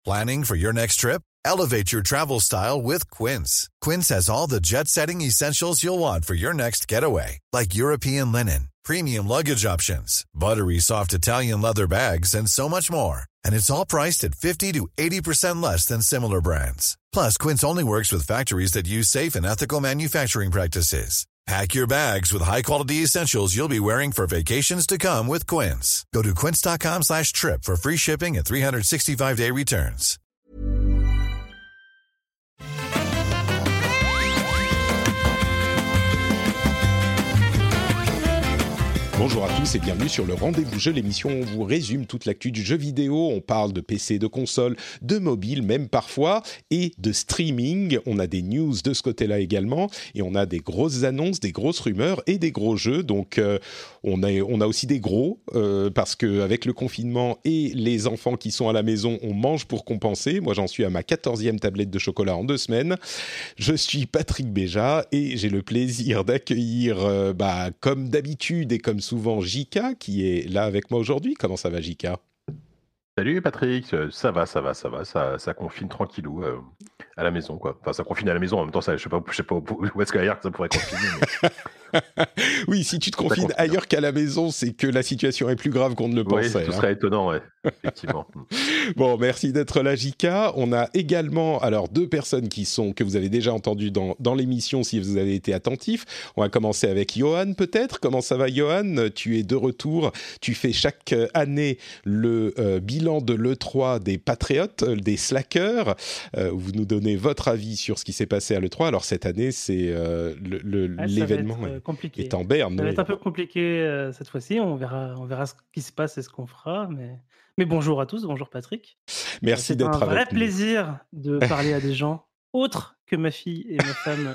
Planning for your next trip? Elevate your travel style with Quince. Quince has all the jet-setting essentials you'll want for your next getaway, like European linen, premium luggage options, buttery soft Italian leather bags, and so much more. And it's all priced at 50 to 80% less than similar brands. Plus, Quince only works with factories that use safe and ethical manufacturing practices. Pack your bags with high-quality essentials you'll be wearing for vacations to come with Quince. Go to quince.com/trip for free shipping and 365-day returns. Bonjour à tous et bienvenue sur le Rendez-vous Jeu, l'émission où on vous résume toute l'actu du jeu vidéo. On parle de PC, de console, de mobile même parfois, et de streaming. On a des news de ce côté-là également, et on a des grosses annonces, des grosses rumeurs et des gros jeux. Donc on a aussi des gros, parce qu'avec le confinement et les enfants qui sont à la maison, on mange pour compenser. Moi j'en suis à ma 14e tablette de chocolat en 2 semaines. Je suis Patrick Béja et j'ai le plaisir d'accueillir, comme d'habitude et comme souvent, Jika, qui est là avec moi aujourd'hui. Comment ça va, Jika ? Salut Patrick, ça va, ça confine tranquillou à la maison, quoi. Enfin, ça confine à la maison, en même temps, ça, je sais pas où est-ce qu'ailleurs ça pourrait confiner. Mais... Oui, si tu te confines ailleurs qu'à la maison, c'est que la situation est plus grave qu'on ne le pensait. Oui, ce serait étonnant, ouais, effectivement. Bon, merci d'être là, Jika. On a également, alors, 2 personnes que vous avez déjà entendues dans l'émission, si vous avez été attentifs. On va commencer avec Johan, peut-être. Comment ça va, Johan ? Tu es de retour. Tu fais chaque année le bilan de l'E3 des patriotes, des slackers. Vous nous donnez votre avis sur ce qui s'est passé à l'E3. Alors, cette année, c'est l'événement compliqué. est en berne. Ça va être un peu compliqué cette fois-ci. On verra ce qui se passe et ce qu'on fera. Mais bonjour à tous, bonjour Patrick. Merci d'être avec nous. C'est un vrai plaisir de parler à des gens autres que ma fille et ma femme.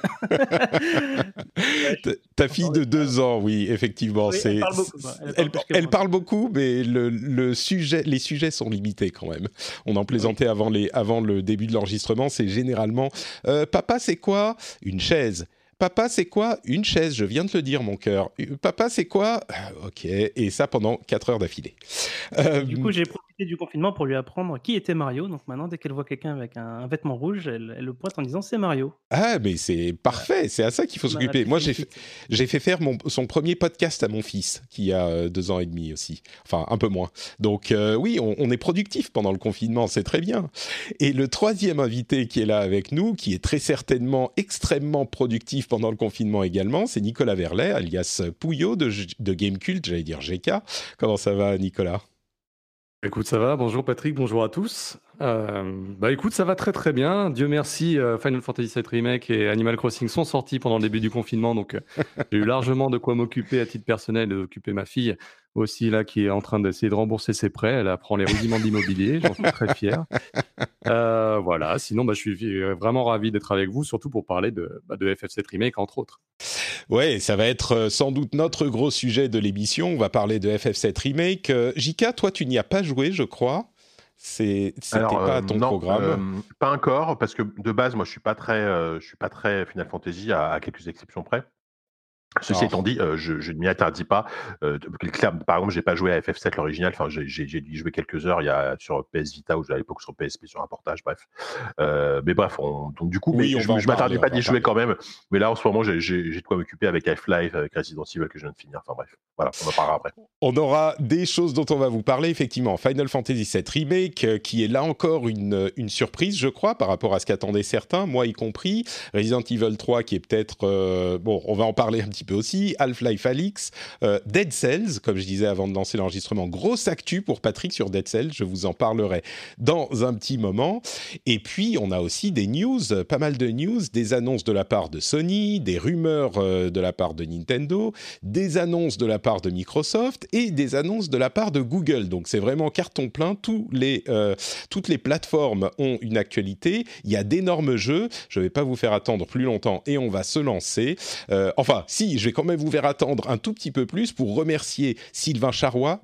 Ta fille de 2 ans, oui, effectivement. Oui, elle parle beaucoup. Elle parle beaucoup, mais les sujets sont limités quand même. On en plaisantait avant le début de l'enregistrement. C'est généralement papa, c'est quoi ? Une chaise. Papa, c'est quoi ? Une chaise, je viens de le dire, mon cœur. Papa, c'est quoi ? Ok, et ça pendant 4 heures d'affilée. Du coup, j'ai profité du confinement pour lui apprendre qui était Mario. Donc maintenant, dès qu'elle voit quelqu'un avec un vêtement rouge, elle le pointe en disant « c'est Mario ». Ah, mais c'est parfait, c'est à ça qu'il faut s'occuper. Moi, j'ai fait faire son premier podcast à mon fils, qui a 2 ans et demi aussi. Enfin, un peu moins. Donc oui, on est productif pendant le confinement, c'est très bien. Et le 3e invité qui est là avec nous, qui est très certainement extrêmement productif pendant le confinement également, c'est Nicolas Verlet, alias Pouillot de Gamecult, j'allais dire GK. Comment ça va, Nicolas ? Écoute, ça va. Bonjour Patrick, bonjour à tous. Écoute, ça va très très bien. Dieu merci, Final Fantasy VII Remake et Animal Crossing sont sortis pendant le début du confinement, donc j'ai eu largement de quoi m'occuper à titre personnel et d'occuper ma fille aussi là qui est en train d'essayer de rembourser ses prêts. Elle apprend les rudiments d'immobilier, j'en suis très fier. Voilà, sinon je suis vraiment ravi d'être avec vous, surtout pour parler de FF7 Remake entre autres. Ouais, ça va être sans doute notre gros sujet de l'émission. On va parler de FF7 Remake. Jika, toi, tu n'y as pas joué, je crois. C'était pas ton programme. Pas encore, parce que de base, moi, je suis pas très Final Fantasy à quelques exceptions près. Ceci étant dit, je ne m'y interdis pas. Par exemple, j'ai pas joué à FF7 l'original. Enfin, j'ai dû jouer quelques heures sur PS Vita ou à l'époque sur PSP sur un portage. Bref, mais bref, donc du coup, je m'interdis pas d'y jouer quand même. Mais là, en ce moment, j'ai de quoi m'occuper avec Half-Life, avec Resident Evil que je viens de finir. Enfin bref, voilà, on en parlera après. On aura des choses dont on va vous parler effectivement. Final Fantasy VII Remake, qui est là encore une surprise, je crois, par rapport à ce qu'attendaient certains, moi y compris. Resident Evil 3, qui est peut-être on va en parler un petit peu aussi, Half-Life Alyx, Dead Cells, comme je disais avant de lancer l'enregistrement, grosse actu pour Patrick sur Dead Cells, je vous en parlerai dans un petit moment. Et puis on a aussi des news, pas mal de news, des annonces de la part de Sony, des rumeurs de la part de Nintendo, des annonces de la part de Microsoft et des annonces de la part de Google. Donc c'est vraiment carton plein, toutes les plateformes ont une actualité, il y a d'énormes jeux, je ne vais pas vous faire attendre plus longtemps et on va se lancer. Enfin, si, je vais quand même vous faire attendre un tout petit peu plus pour remercier Sylvain Charrois,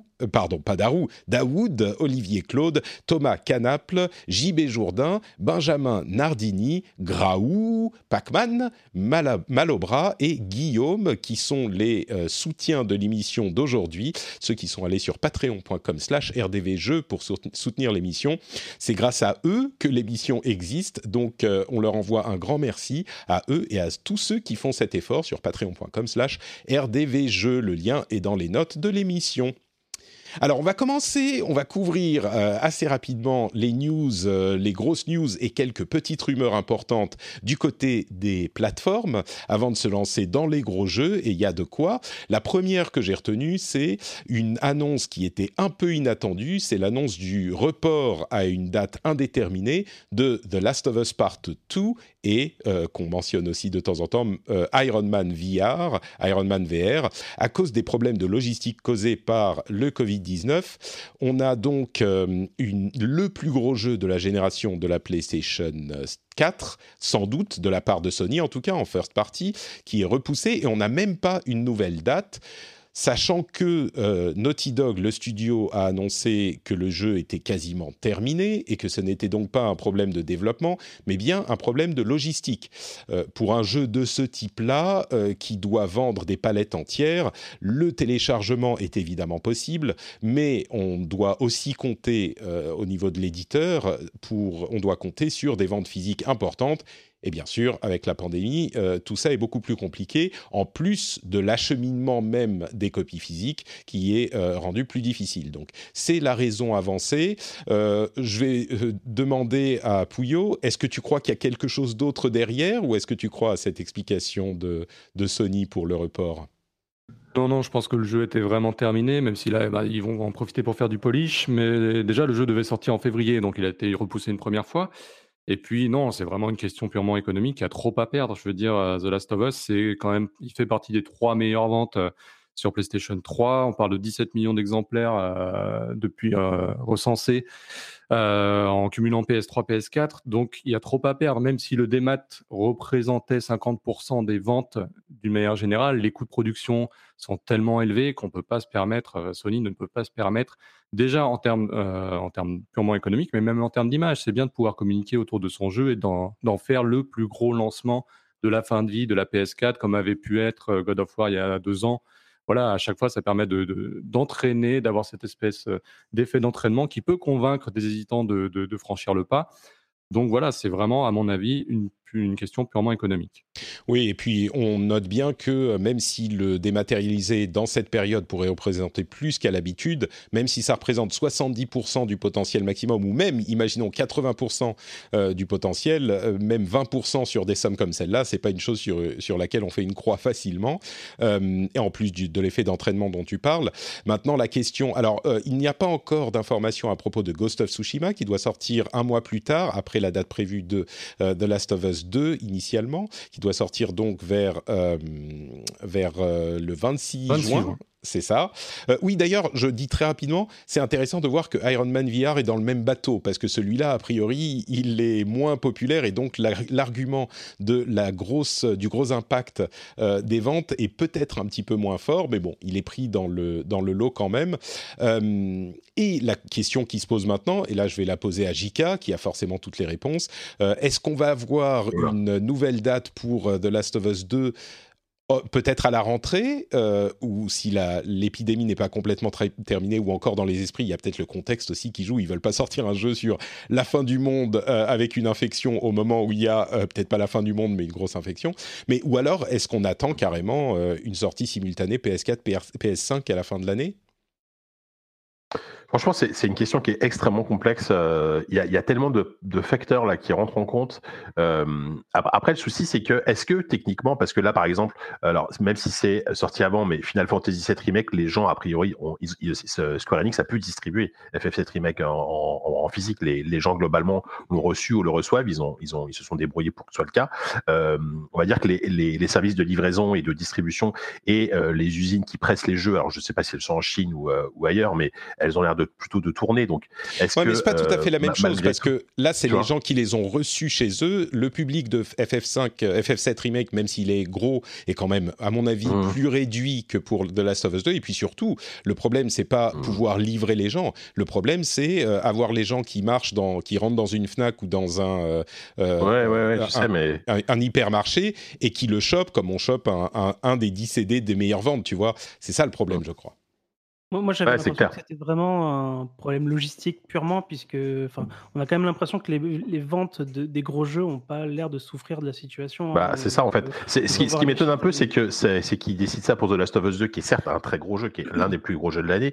Daoud, Olivier Claude, Thomas Canaple, JB Jourdain, Benjamin Nardini, Graou, Pacman, Malobra et Guillaume, qui sont les soutiens de l'émission d'aujourd'hui, ceux qui sont allés sur patreon.com/rdvjeux pour soutenir l'émission. C'est grâce à eux que l'émission existe, donc on leur envoie un grand merci à eux et à tous ceux qui font cet effort sur patreon.com/rdvjeux. Le lien est dans les notes de l'émission. Alors, on va couvrir assez rapidement les news, les grosses news et quelques petites rumeurs importantes du côté des plateformes avant de se lancer dans les gros jeux, et il y a de quoi. La première que j'ai retenue, c'est une annonce qui était un peu inattendue, c'est l'annonce du report à une date indéterminée de The Last of Us Part 2 et, qu'on mentionne aussi de temps en temps, Iron Man VR, à cause des problèmes de logistique causés par le Covid-19. On a donc le plus gros jeu de la génération de la PlayStation 4, sans doute, de la part de Sony, en tout cas en first party, qui est repoussé, et on n'a même pas une nouvelle date. Sachant que Naughty Dog, le studio, a annoncé que le jeu était quasiment terminé et que ce n'était donc pas un problème de développement, mais bien un problème de logistique. Pour un jeu de ce type-là, qui doit vendre des palettes entières, le téléchargement est évidemment possible, mais on doit aussi compter au niveau de l'éditeur, on doit compter sur des ventes physiques importantes. Et bien sûr, avec la pandémie, tout ça est beaucoup plus compliqué, en plus de l'acheminement même des copies physiques qui est rendu plus difficile. Donc, c'est la raison avancée. Je vais demander à Pouillot, est-ce que tu crois qu'il y a quelque chose d'autre derrière, ou est-ce que tu crois à cette explication de Sony pour le report ? Non, je pense que le jeu était vraiment terminé, même si là, ils vont en profiter pour faire du polish. Mais déjà, le jeu devait sortir en février, donc il a été repoussé une première fois. Et puis non, c'est vraiment une question purement économique. Il y a trop à perdre. Je veux dire, The Last of Us, c'est quand même, il fait partie des 3 meilleures ventes sur PlayStation 3. On parle de 17 millions d'exemplaires depuis recensés en cumulant PS3, PS4. Donc il y a trop à perdre. Même si le démat représentait 50% des ventes d'une manière générale, les coûts de production sont tellement élevés qu'on peut pas se permettre, Sony ne peut pas se permettre, déjà en termes purement économiques, mais même en termes d'image. C'est bien de pouvoir communiquer autour de son jeu et d'en faire le plus gros lancement de la fin de vie de la PS4, comme avait pu être God of War il y a 2 ans. Voilà, à chaque fois, ça permet d'entraîner, d'avoir cette espèce d'effet d'entraînement qui peut convaincre des hésitants de franchir le pas. Donc voilà, c'est vraiment, à mon avis, une question purement économique. Oui, et puis on note bien que même si le dématérialisé dans cette période pourrait représenter plus qu'à l'habitude, même si ça représente 70% du potentiel maximum, ou même, imaginons, 80% du potentiel, même 20% sur des sommes comme celle-là, c'est pas une chose sur laquelle on fait une croix facilement, et en plus de l'effet d'entraînement dont tu parles. Maintenant, la question... Alors, il n'y a pas encore d'informations à propos de Ghost of Tsushima, qui doit sortir 1 mois plus tard, après la date prévue de The Last of Us 2 initialement, qui doit sortir donc vers le 26 juin. C'est ça. Oui, d'ailleurs, je dis très rapidement, c'est intéressant de voir que Iron Man VR est dans le même bateau, parce que celui-là, a priori, il est moins populaire, et donc l'argument du gros impact des ventes est peut-être un petit peu moins fort, mais bon, il est pris dans le lot quand même. Et la question qui se pose maintenant, et là je vais la poser à Jika, qui a forcément toutes les réponses, est-ce qu'on va avoir une nouvelle date pour The Last of Us 2 peut-être à la rentrée, ou si l'épidémie n'est pas complètement terminée, ou encore dans les esprits, il y a peut-être le contexte aussi qui joue, ils veulent pas sortir un jeu sur la fin du monde avec une infection au moment où il y a peut-être pas la fin du monde, mais une grosse infection. Mais ou alors, est-ce qu'on attend carrément une sortie simultanée PS4, PS5 à la fin de l'année ? Franchement, c'est une question qui est extrêmement complexe. Il y a tellement de facteurs là qui rentrent en compte. Après, le souci, c'est que est-ce que techniquement, parce que là, par exemple, alors même si c'est sorti avant, mais Final Fantasy VII Remake, les gens a priori, Square Enix a pu distribuer FF7 Remake en physique. Les gens globalement l'ont reçu ou le reçoivent. Ils se sont débrouillés pour que ce soit le cas. On va dire que les services de livraison et de distribution et les usines qui pressent les jeux, alors je sais pas si elles sont en Chine ou ailleurs, mais elles ont l'air plutôt de tourner. Donc, est-ce Ouais, mais que c'est pas tout à fait la même chose malgré parce tout, que là, c'est tu les vois, gens qui les ont reçus chez eux. Le public de FF5, FF7 Remake, même s'il est gros, est quand même, à mon avis, Mmh, plus réduit que pour The Last of Us 2. Et puis surtout, le problème, c'est pas mmh. pouvoir livrer les gens. Le problème, c'est avoir les gens qui qui rentrent dans une Fnac ou dans Ouais, je sais, un, mais un hypermarché et qui le chopent comme on chope un des 10 CD des meilleures ventes, tu vois. C'est ça le mmh. problème, je crois. Moi, j'avais Ouais, c'est l'impression que clair. c'était vraiment un problème logistique purement puisque, enfin, on a quand même l'impression que les ventes des gros jeux ont pas l'air de souffrir de la situation, hein. Bah, c'est ça en fait. On Ce doit ce voir qui les m'étonne un peu, chiffres. c'est qu'ils décident ça pour The Last of Us 2, qui est certes un très gros jeu, qui est l'un des plus gros jeux de l'année,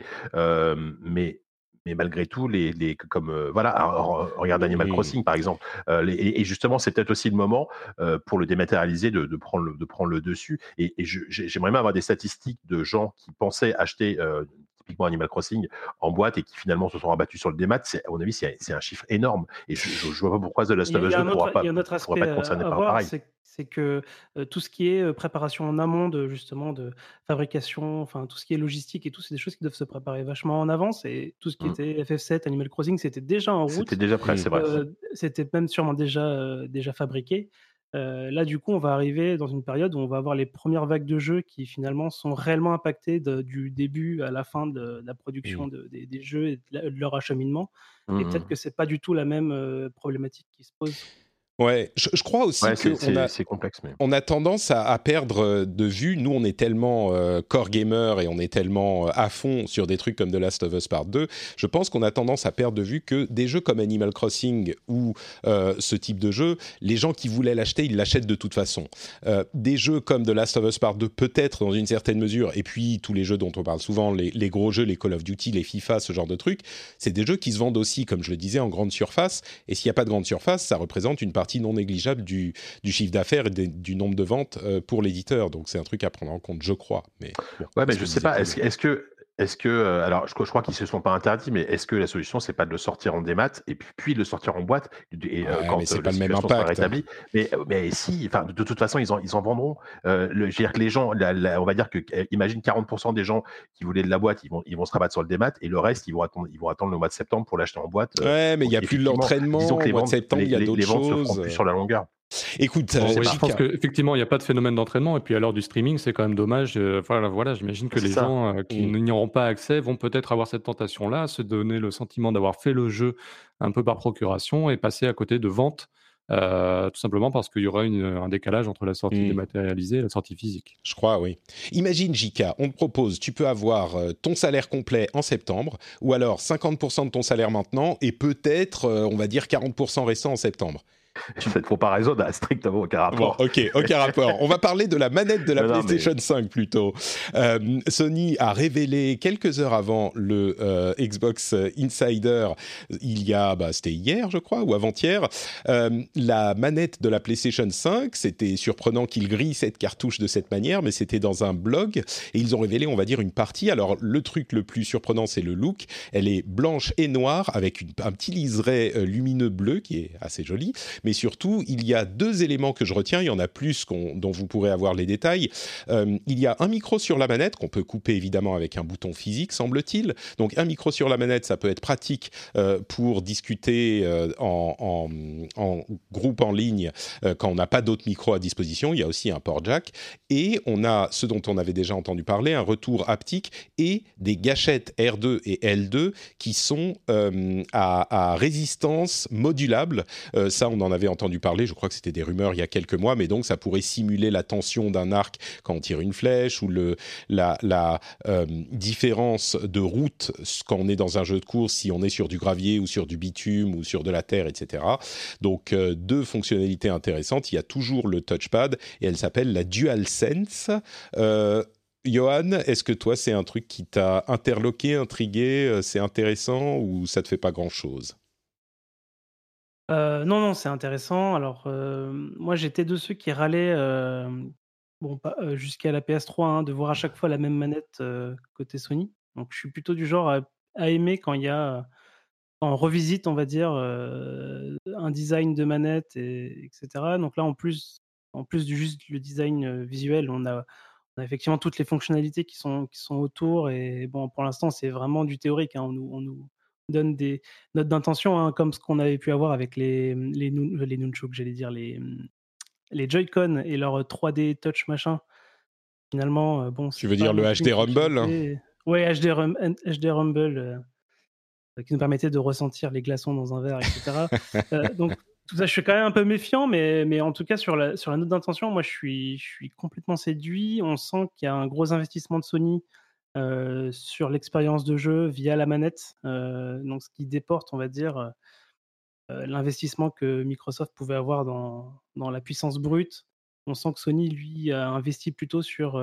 mais malgré tout, comme voilà, regarde Animal Mm. Crossing par exemple, et justement, c'est peut-être aussi le moment pour le dématérialiser de prendre le dessus. Et j'aimerais même avoir des statistiques de gens qui pensaient acheter typiquement Animal Crossing en boîte et qui finalement se sont rabattus sur le démat. À mon avis, c'est un chiffre énorme. Et je vois pas pourquoi The Last Il y a of il y Us a 2 un autre il y a un autre pourrait aspect pas être concerné à par voir, pareil. c'est que, tout ce qui est, préparation en amont de justement de fabrication, enfin tout ce qui est logistique et tout, c'est des choses qui doivent se préparer vachement en avance et tout ce qui Mm. était FF7, Animal Crossing, c'était déjà en C'était route, déjà prêt, Mm. c'est vrai. c'était même sûrement déjà fabriqué. Là, du coup, on va arriver dans une période où on va avoir les premières vagues de jeux qui finalement sont réellement impactées du début à la fin de la Mm. production des jeux et de leur acheminement et peut-être Mm. que c'est pas du tout la même, problématique qui se pose. Ouais, je crois aussi Ouais, qu'on a, c'est complexe, mais on a tendance à perdre de vue. Nous, on est tellement core gamer et on est tellement à fond sur des trucs comme The Last of Us Part 2. Je pense qu'on a tendance à perdre de vue que des jeux comme Animal Crossing ou ce type de jeu, les gens qui voulaient l'acheter, ils l'achètent de toute façon. Des jeux comme The Last of Us Part 2, peut-être dans une certaine mesure, et puis tous les jeux dont on parle souvent, les gros jeux, les Call of Duty, les FIFA, ce genre de trucs, c'est des jeux qui se vendent aussi, comme je le disais, en grande surface. Et s'il n'y a pas de grande surface, ça représente une partie non négligeable du chiffre d'affaires et du nombre de ventes pour l'éditeur. Donc c'est un truc à prendre en compte, je crois. Mais bon, ouais, c'est mais ce je que sais disait pas. Chloé. Est-ce que alors je crois qu'ils se sont pas interdits, mais est-ce que la solution c'est pas de le sortir en démat et puis de le sortir en boîte et Ouais, mais quand c'est pas la le même situation sera impact. rétablie. Mais si, enfin de toute façon ils en vendront. Je veux dire que les gens, on va dire que imagine 40% des gens qui voulaient de la boîte, ils vont se rabattre sur le démat et le reste ils vont attendre le mois de septembre pour l'acheter en boîte. Ouais, mais il Donc y a plus effectivement, disons l'entraînement. que Au mois de septembre, il y a d'autres les ventes se feront choses. plus sur la longueur. Écoute, Je Bon, sais oui, pas. je pense Jika. qu'effectivement, il n'y a pas de phénomène d'entraînement. Et puis, à l'heure du streaming, c'est quand même dommage. Voilà, j'imagine que C'est les ça. gens qui Hmm. n'y auront pas accès vont peut-être avoir cette tentation-là, se donner le sentiment d'avoir fait le jeu un peu par procuration et passer à côté de ventes, tout simplement parce qu'il y aura un décalage entre la sortie Hmm. dématérialisée et la sortie physique. Je crois, oui. Imagine, Jika, on te propose, tu peux avoir ton salaire complet en septembre, ou alors 50% de ton salaire maintenant, et peut-être, on va dire, 40% restant en septembre. Cette comparaison n'a strictement aucun Bon, rapport. ok, aucun rapport. On va parler de la manette de la Non, mais PlayStation 5 plutôt. Sony a révélé quelques heures avant le Xbox Insider, c'était hier je crois, ou avant-hier, la manette de la PlayStation 5. C'était surprenant qu'ils grillent cette cartouche de cette manière, mais c'était dans un blog, et ils ont révélé, on va dire, une partie. Alors, le truc le plus surprenant, c'est le look. Elle est blanche et noire, avec un petit liseré lumineux bleu, qui est assez joli. Mais surtout, il y a deux éléments que je retiens. Il y en a plus dont vous pourrez avoir les détails. Il y a un micro sur la manette qu'on peut couper évidemment avec un bouton physique, semble-t-il. Donc un micro sur la manette, ça peut être pratique pour discuter en groupe en ligne quand on n'a pas d'autres micros à disposition. Il y a aussi un port jack. Et on a ce dont on avait déjà entendu parler, un retour haptique et des gâchettes R2 et L2 qui sont à résistance modulable. Ça, on en avait entendu parler, je crois que c'était des rumeurs il y a quelques mois, mais donc ça pourrait simuler la tension d'un arc quand on tire une flèche ou la différence de route quand on est dans un jeu de course, si on est sur du gravier ou sur du bitume ou sur de la terre, etc. Donc deux fonctionnalités intéressantes. Il y a toujours le touchpad et elle s'appelle la DualSense. Johan, est-ce que toi, c'est un truc qui t'a interloqué, intrigué, c'est intéressant ou ça te fait pas grand-chose? Non, non, c'est intéressant. Alors, moi, j'étais de ceux qui râlaient, bon, pas, jusqu'à la PS3, hein, de voir à chaque fois la même manette, côté Sony. Donc je suis plutôt du genre à aimer quand il y a, quand on revisite, on va dire, un design de manette et etc. Donc là, en plus du juste le design, visuel, On a effectivement toutes les fonctionnalités qui sont autour et bon, pour l'instant, c'est vraiment du théorique, hein. On nous donne des notes d'intention, hein, comme ce qu'on avait pu avoir avec les nunchuks, j'allais dire, les Joy-Con et leur 3D touch machin. Finalement, bon, Tu c'est veux pas dire le non plus une HD Rumble, hein? fonctionnalité ouais, HD Rumble, qui nous permettait de ressentir les glaçons dans un verre et cetera. Donc tout ça, je suis quand même un peu méfiant, mais en tout cas sur la note d'intention, moi je suis complètement séduit. On sent qu'il y a un gros investissement de Sony, sur l'expérience de jeu via la manette, donc ce qui déporte, on va dire, l'investissement que Microsoft pouvait avoir dans la puissance brute. On sent que Sony, lui, a investi plutôt sur,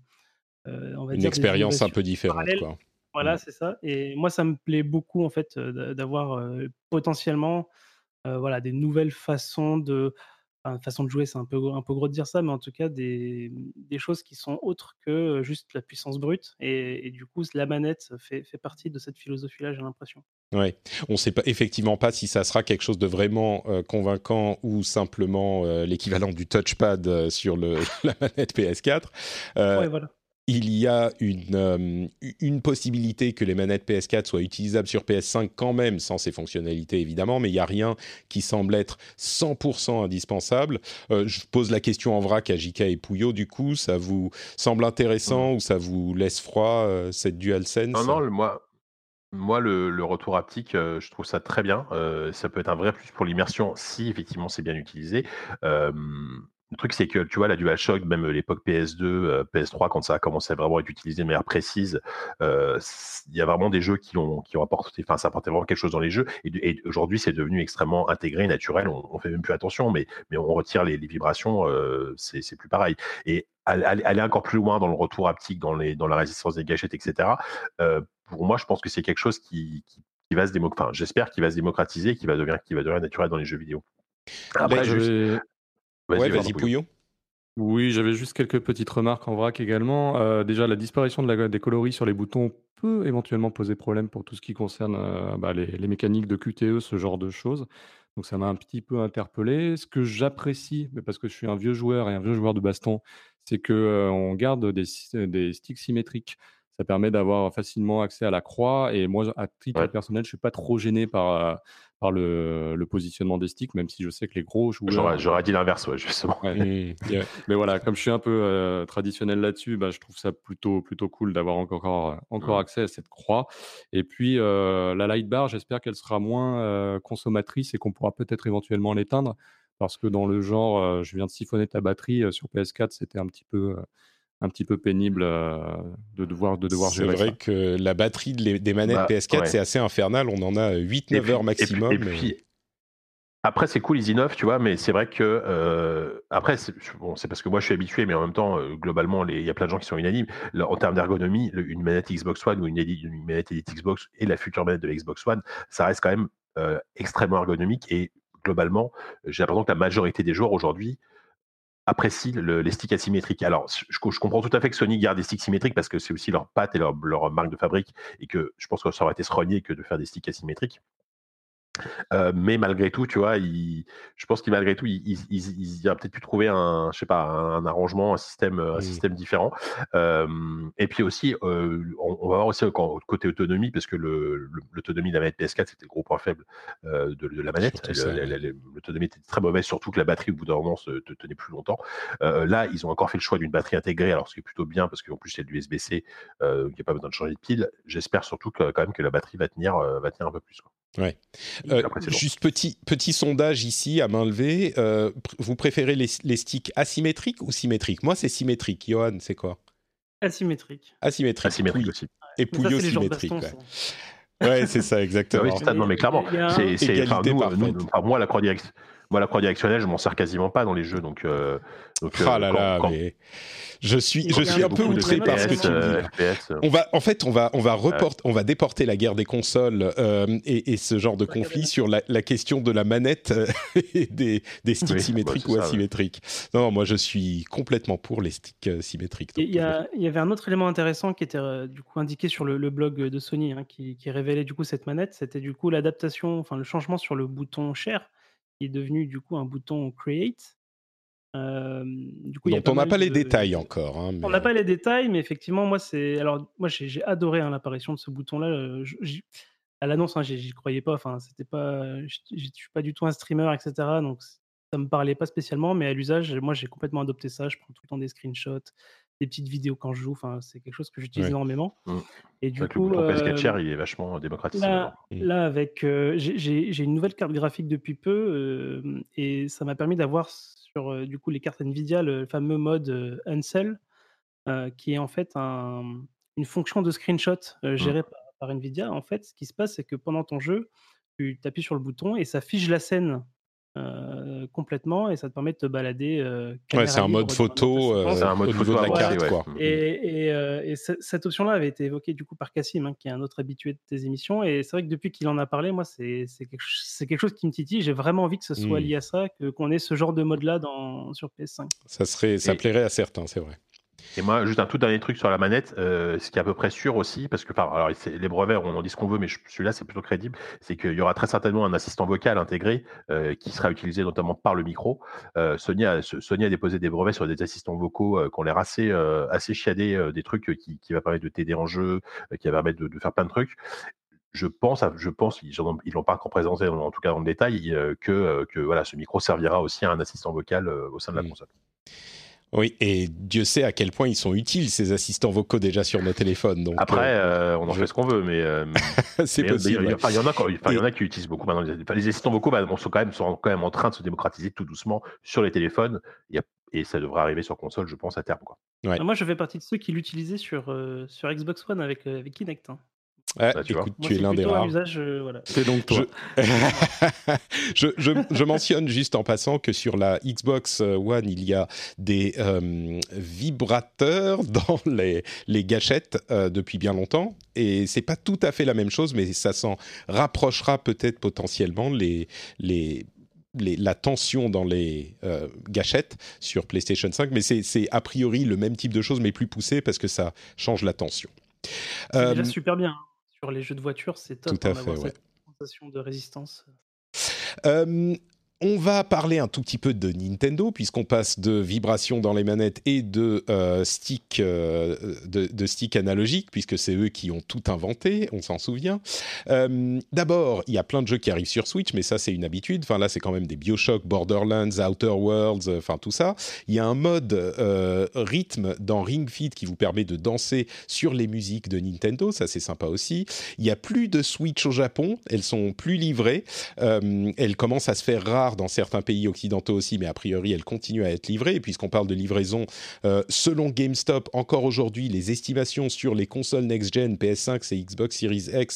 on va Une dire des expérience un innovations peu différente, parallèles. quoi. Voilà, Mmh. c'est ça et moi, ça me plaît beaucoup en fait, d'avoir, potentiellement, voilà, des nouvelles façons de jouer, c'est un peu gros de dire ça, mais en tout cas des choses qui sont autres que, juste la puissance brute et du coup, la manette fait partie de cette philosophie-là, j'ai l'impression. Ouais. On ne sait pas effectivement pas si ça sera quelque chose de vraiment, convaincant ou simplement, l'équivalent du touchpad, sur le la manette PS4. Heu, Ouais, voilà. il y a une possibilité que les manettes PS4 soient utilisables sur PS5 quand même, sans ces fonctionnalités évidemment, mais il y a rien qui semble être 100 indispensable. Je pose la question en vrac à JK et Pouillot du coup, ça vous semble Mmh. intéressant ou ça vous laisse froid, cette Non, DualSense? non, moi, le retour haptique, je trouve ça très bien. Ça peut être un vrai plus pour l'immersion si effectivement c'est bien utilisé. Le truc, c'est que tu vois, la DualShock, même l'époque PS2, PS3, quand ça a commencé à vraiment être utilisé de manière précise, il y a vraiment des jeux qui ont apporté, enfin, ça apportait vraiment quelque chose dans les jeux. Et aujourd'hui, c'est devenu extrêmement intégré, naturel. On fait même plus attention, mais on retire les vibrations, c'est plus pareil. Et aller encore plus loin dans le retour haptique, dans la résistance des gâchettes, etc. Pour moi, je pense que c'est quelque chose qui va se enfin, j'espère qu'il va se démocratiser, qui va devenir naturel dans les jeux vidéo. Là Après, juste, J'avais ouais, vas-y, pardon, vas-y Pouillot. Pouillot. Oui, j'avais juste quelques petites remarques en vrac également. Déjà, la disparition des coloris sur les boutons peut éventuellement poser problème pour tout ce qui concerne, bah, les mécaniques de QTE, ce genre de choses. Donc ça m'a un petit peu interpellé. Ce que j'apprécie, mais parce que je suis un vieux joueur et un vieux joueur de baston, c'est que, on garde des sticks symétriques. Ça permet d'avoir facilement accès à la croix et moi, à titre Ouais. personnel, je suis pas trop gêné par le positionnement des sticks, même si je sais que les gros J'aurais, joueurs, j'aurais dit l'inverse, ouais, justement. ouais. Mmh, yeah. Mais voilà, comme je suis un peu, traditionnel là-dessus, bah, je trouve ça plutôt cool d'avoir encore Mm. accès à cette croix et puis, la light bar, j'espère qu'elle sera moins, consommatrice et qu'on pourra peut-être éventuellement l'éteindre parce que dans le genre, je viens de siphonner ta batterie, sur PS4, c'était un petit peu pénible, de devoir C'est gérer vrai ça. que la batterie des manettes Bah, PS4, ouais. c'est assez infernal. On en a huit Et neuf heures puis, et puis, et maximum. puis, après, c'est cool, Easy 9, tu vois, mais c'est vrai que, après, bon, c'est parce que moi, je suis habitué, mais en même temps, globalement, il y a plein de gens qui sont unanimes. Là, en termes d'ergonomie, une manette Xbox One ou une manette Elite Xbox et la future manette de la Xbox One, ça reste quand même extrêmement ergonomique et globalement, j'ai l'impression que la majorité des joueurs aujourd'hui apprécient les sticks asymétriques. Alors, je comprends tout à fait que Sony garde des sticks symétriques parce que c'est aussi leur patte et leur marque de fabrique et que je pense que ça aurait été se renier que de faire des sticks asymétriques. Mais malgré tout, tu vois, je pense qu'il malgré tout, il a peut-être pu trouver je sais pas, un arrangement, un Mmh. système différent. Et puis aussi, on va voir aussi côté autonomie, parce que l'autonomie de la manette PS4, c'était le gros point faible de la manette. Surtout ça, ouais. L'autonomie était très mauvaise, surtout que la batterie, au bout d'un moment, te tenait plus longtemps. Là, ils ont encore fait le choix d'une batterie intégrée, alors ce qui est plutôt bien, parce qu'en plus, c'est de l'USB-C, il n'y a pas besoin de changer de pile. J'espère surtout quand même que la batterie va tenir un peu plus, quoi. Ouais. Après, c'est bon. Juste petit sondage ici à main levée. Vous préférez les sticks asymétriques ou symétriques? Moi, c'est symétrique. Johan, c'est quoi? Asymétrique. Asymétrique. Asymétrique aussi. Et Mais ça, Pouillot c'est les genres de symétrique. baston, Ouais, ça. ouais, c'est ça, Bah oui, exactement. c'est ça. Non, mais clairement, Il y a un enfin, Égalité nous, parfaite. enfin, moi, la croix directionnelle, je m'en sers quasiment pas dans les jeux. Ah là quand, là, quand, mais je suis, il je y a quand il suis y a un peu beaucoup de il y a un outré autre par ce que TPS, élément tu me dis là. FPS, On va déporter la guerre des consoles et ce genre de conflit sur la question de la manette et des sticks oui, bah, symétriques c'est ou ça. Ouais. asymétriques. Non, moi je suis complètement pour les sticks symétriques. Il Donc, y a il y avait un autre élément intéressant qui était, du coup indiqué sur le blog, de Sony, hein, qui révélait du coup cette manette. C'était du coup l'adaptation, enfin le changement sur le bouton Share, qui est devenu du coup un bouton Create. Du coup, il y a Dont pas on n'a mal pas les de détails encore, hein, on mais n'a pas les détails, mais effectivement, moi, j'ai adoré, hein, l'apparition de ce bouton-là, à l'annonce, hein, j'y croyais pas, enfin, c'était pas je suis pas du tout un streamer et cetera, donc ça me parlait pas spécialement, mais à l'usage, moi, j'ai complètement adopté ça. Je prends tout le temps des screenshots, des petites vidéos quand je joue, enfin, c'est quelque chose que j'utilise ouais. énormément Mmh. et C'est vrai du que le coup, bouton PS4 il est vachement démocratisé maintenant. là Mmh. là avec, j'ai une nouvelle carte graphique depuis peu, et ça m'a permis d'avoir sur, du coup, les cartes Nvidia, le fameux mode, Uncell, qui est en fait une fonction de screenshot, Mmh. gérée par Nvidia. En fait, ce qui se passe, c'est que pendant ton jeu, tu appuies sur le bouton et ça fige la scène, complètement et ça te permet de te balader, Ouais, caméra c'est un mode libre dans n'importe quelle photo séquence. C'est un mode au niveau photo de la avancé, Voilà. carte, ouais. quoi. Mmh. Et cette option-là avait été évoquée du coup par Cassim, hein, qui est un autre habitué de tes émissions. Et c'est vrai que depuis qu'il en a parlé, moi, c'est quelque chose qui me titille. J'ai vraiment envie que ce soit Mmh. lié à ça, qu'on ait ce genre de mode-là sur PS5. Ça Et plairait à certains, c'est vrai. Et moi, juste un tout dernier truc sur la manette, ce qui est à peu près sûr aussi, parce que alors, les brevets, on en dit ce qu'on veut, mais celui-là, c'est plutôt crédible, c'est qu'il y aura très certainement un assistant vocal intégré qui sera utilisé notamment par le micro. Sony a déposé des brevets sur des assistants vocaux qui ont l'air assez chiadés, des trucs qui va permettre de t'aider en jeu, qui va permettre de faire plein de trucs. Je pense, ils l'ont pas encore présenté, en tout cas dans le détail, que voilà, ce micro servira aussi à un assistant vocal au sein de la Mmh. console. Oui, et Dieu sait à quel point ils sont utiles, ces assistants vocaux déjà sur nos téléphones. Donc, Après, on en fait ce qu'on veut, mais c'est possible. Ouais. il y en a qui utilisent beaucoup maintenant. Les assistants vocaux sont quand même en train de se démocratiser tout doucement sur les téléphones. Et ça devrait arriver sur console, je pense, à terme, quoi. Ouais. Moi, je fais partie de ceux qui l'utilisaient sur Xbox One avec Kinect, hein. Ouais, Tu vois. écoute, Moi, tu es c'est l'un des plutôt un rares. usage, voilà. C'est donc toi. Je mentionne juste en passant que sur la Xbox One, il y a des vibrateurs dans les gâchettes depuis bien longtemps. Et c'est pas tout à fait la même chose, mais ça s'en rapprochera peut-être potentiellement la tension dans les gâchettes sur PlayStation 5. Mais c'est a priori le même type de chose, mais plus poussé parce que ça change la tension. C'est déjà super bien, hein. Sur les jeux de voiture, c'est top, Tout à hein, fait, d'avoir ouais. cette sensation de résistance. On va parler un tout petit peu de Nintendo, puisqu'on passe de vibrations dans les manettes et de stick analogiques, puisque c'est eux qui ont tout inventé, on s'en souvient. D'abord, il y a plein de jeux qui arrivent sur Switch, mais ça, c'est une habitude. Enfin, là, c'est quand même des BioShock, Borderlands, Outer Worlds, enfin, tout ça. Il y a un mode rythme dans Ring Fit qui vous permet de danser sur les musiques de Nintendo. Ça, c'est sympa aussi. Il n'y a plus de Switch au Japon. Elles sont plus livrées. Elles commencent à se faire rares dans certains pays occidentaux aussi, mais a priori, elles continuent à être livrées. Et puisqu'on parle de livraison, selon GameStop, encore aujourd'hui, les estimations sur les consoles next-gen, PS5 et Xbox Series X,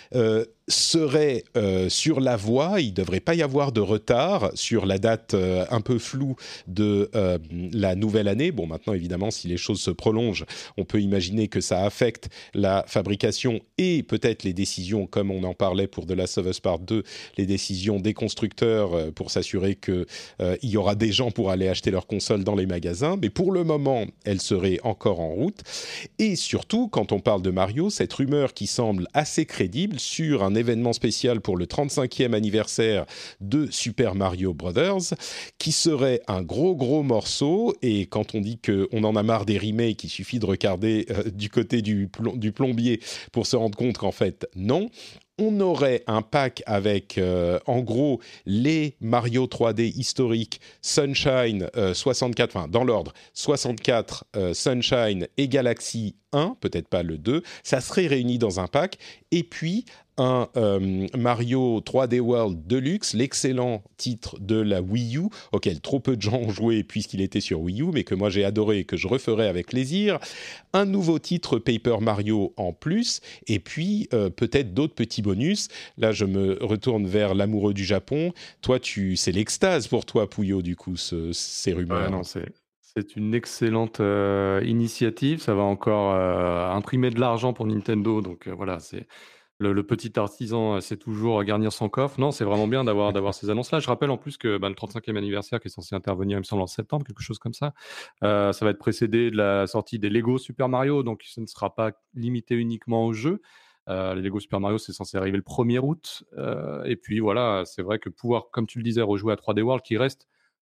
serait sur la voie. Il ne devrait pas y avoir de retard sur la date un peu floue de la nouvelle année. Bon, maintenant, évidemment, si les choses se prolongent, on peut imaginer que ça affecte la fabrication et peut-être les décisions, comme on en parlait pour The Last of Us Part 2, les décisions des constructeurs pour s'assurer qu'il y aura des gens pour aller acheter leurs consoles dans les magasins. Mais pour le moment, elles seraient encore en route. Et surtout, quand on parle de Mario, cette rumeur qui semble assez crédible sur un événement spécial pour le 35e anniversaire de Super Mario Brothers, qui serait un gros morceau. Et quand on dit qu'on en a marre des remakes, il suffit de regarder du côté du plombier pour se rendre compte qu'en fait, non. On aurait un pack avec, en gros, les Mario 3D historiques, Sunshine 64, enfin, dans l'ordre, 64, Sunshine et Galaxy 1, peut-être pas le 2, ça serait réuni dans un pack, et puis un Mario 3D World Deluxe, l'excellent titre de la Wii U, auquel trop peu de gens ont joué puisqu'il était sur Wii U, mais que moi j'ai adoré et que je referai avec plaisir, un nouveau titre Paper Mario en plus, et puis peut-être d'autres petits bonus. Là, je me retourne vers l'amoureux du Japon. Toi, c'est l'extase pour toi, Pouillot, du coup, ces rumeurs. Ouais, non, c'est une excellente initiative. Ça va encore imprimer de l'argent pour Nintendo. Donc voilà, c'est le petit artisan, c'est toujours garnir son coffre. Non, c'est vraiment bien d'avoir ces annonces-là. Je rappelle en plus que le 35e anniversaire qui est censé intervenir, il me semble, en septembre, quelque chose comme ça, ça va être précédé de la sortie des Lego Super Mario. Donc ce ne sera pas limité uniquement aux jeux. Les Lego Super Mario, c'est censé arriver le 1er août. Et puis voilà, c'est vrai que pouvoir, comme tu le disais, rejouer à 3D World qui reste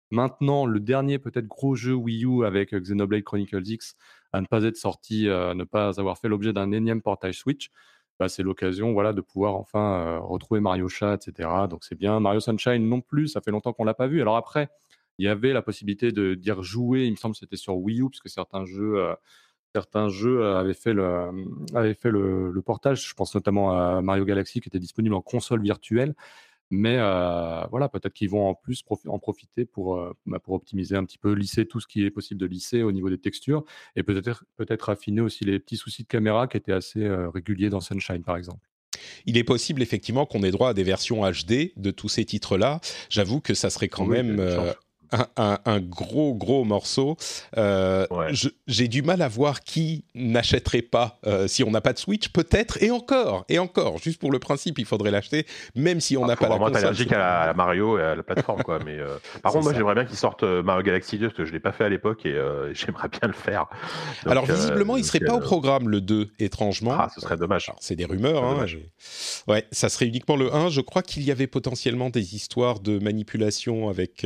Maintenant, le dernier peut-être gros jeu Wii U avec Xenoblade Chronicles X à ne pas être sorti, ne pas avoir fait l'objet d'un énième portage Switch, bah, c'est l'occasion voilà, de pouvoir enfin retrouver Mario Chat, etc. Donc c'est bien. Mario Sunshine non plus, ça fait longtemps qu'on ne l'a pas vu. Alors après, il y avait la possibilité d'y rejouer, il me semble que c'était sur Wii U, puisque certains jeux avaient fait le portage. Je pense notamment à Mario Galaxy qui était disponible en console virtuelle. Mais voilà, peut-être qu'ils vont en plus en profiter pour optimiser un petit peu, lisser tout ce qui est possible de lisser au niveau des textures et peut-être affiner aussi les petits soucis de caméra qui étaient assez réguliers dans Sunshine, par exemple. Il est possible effectivement qu'on ait droit à des versions HD de tous ces titres-là. J'avoue que ça serait quand Oui, il y a même une chance. un gros morceau. Ouais. J'ai du mal à voir qui n'achèterait pas si on n'a pas de Switch, peut-être, et encore, juste pour le principe, il faudrait l'acheter, même si on n'a pas la Faut vraiment être console. allergique à la Mario et à la plateforme, quoi. Mais par C'est contre, moi, ça. j'aimerais bien qu'ils sortent Mario Galaxy 2 parce que je l'ai pas fait à l'époque et j'aimerais bien le faire. Alors Donc, visiblement, il serait pas au programme le 2, étrangement. ce serait dommage. Alors, c'est des rumeurs, hein. Dommage. Ouais, ça serait uniquement le 1. Je crois qu'il y avait potentiellement des histoires de manipulation avec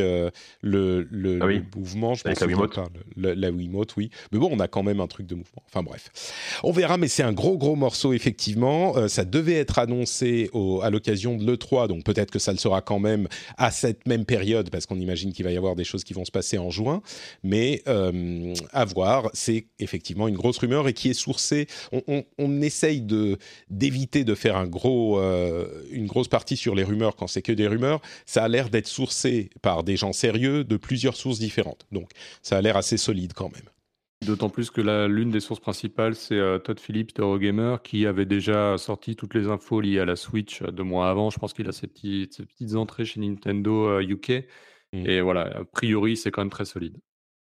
Ah oui, le mouvement. Je avec m'en la souviens Wiimote. pas. La Wiimote, oui. Mais bon, on a quand même un truc de mouvement. Enfin bref. On verra, mais c'est un gros morceau, effectivement. Ça devait être annoncé à l'occasion de l'E3, donc peut-être que ça le sera quand même à cette même période, parce qu'on imagine qu'il va y avoir des choses qui vont se passer en juin. Mais à voir, c'est effectivement une grosse rumeur et qui est sourcée. On essaye d'éviter de faire une grosse partie sur les rumeurs quand c'est que des rumeurs. Ça a l'air d'être sourcé par des gens sérieux de plusieurs sources différentes. Donc ça a l'air assez solide quand même. D'autant plus que l'une des sources principales, c'est Todd Phillips d'Eurogamer qui avait déjà sorti toutes les infos liées à la Switch 2 mois avant. Je pense qu'il a ses petites entrées chez Nintendo UK. Et voilà, a priori, c'est quand même très solide.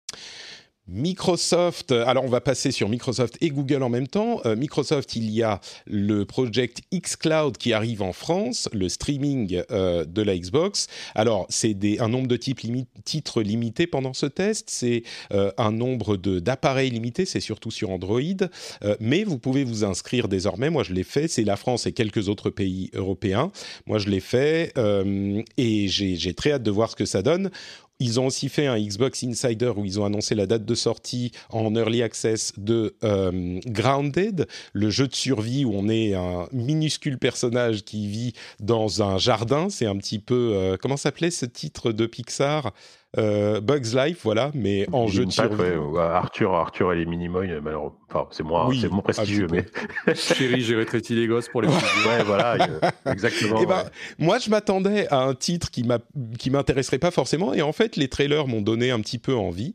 Microsoft, alors on va passer sur Microsoft et Google en même temps. Microsoft, il y a le Project xCloud qui arrive en France, le streaming de la Xbox. Alors, c'est un nombre de titres limités pendant ce test, c'est un nombre d'appareils limités, c'est surtout sur Android, mais vous pouvez vous inscrire désormais. Moi, je l'ai fait, c'est la France et quelques autres pays européens. Moi, je l'ai fait et j'ai très hâte de voir ce que ça donne. Ils ont aussi fait un Xbox Insider où ils ont annoncé la date de sortie en Early Access de Grounded, le jeu de survie où on est un minuscule personnage qui vit dans un jardin. C'est un petit peu... comment s'appelait ce titre de Pixar ? Bugs Life, voilà, mais en jeu de survie. Ouais, Arthur et les Minimoy, malheureusement. Enfin, c'est moins prestigieux, mais. Chérie, j'ai retraité les gosses pour les petits. Ouais, voilà, exactement. Et moi, je m'attendais à un titre qui m'intéresserait pas forcément, et en fait, les trailers m'ont donné un petit peu envie.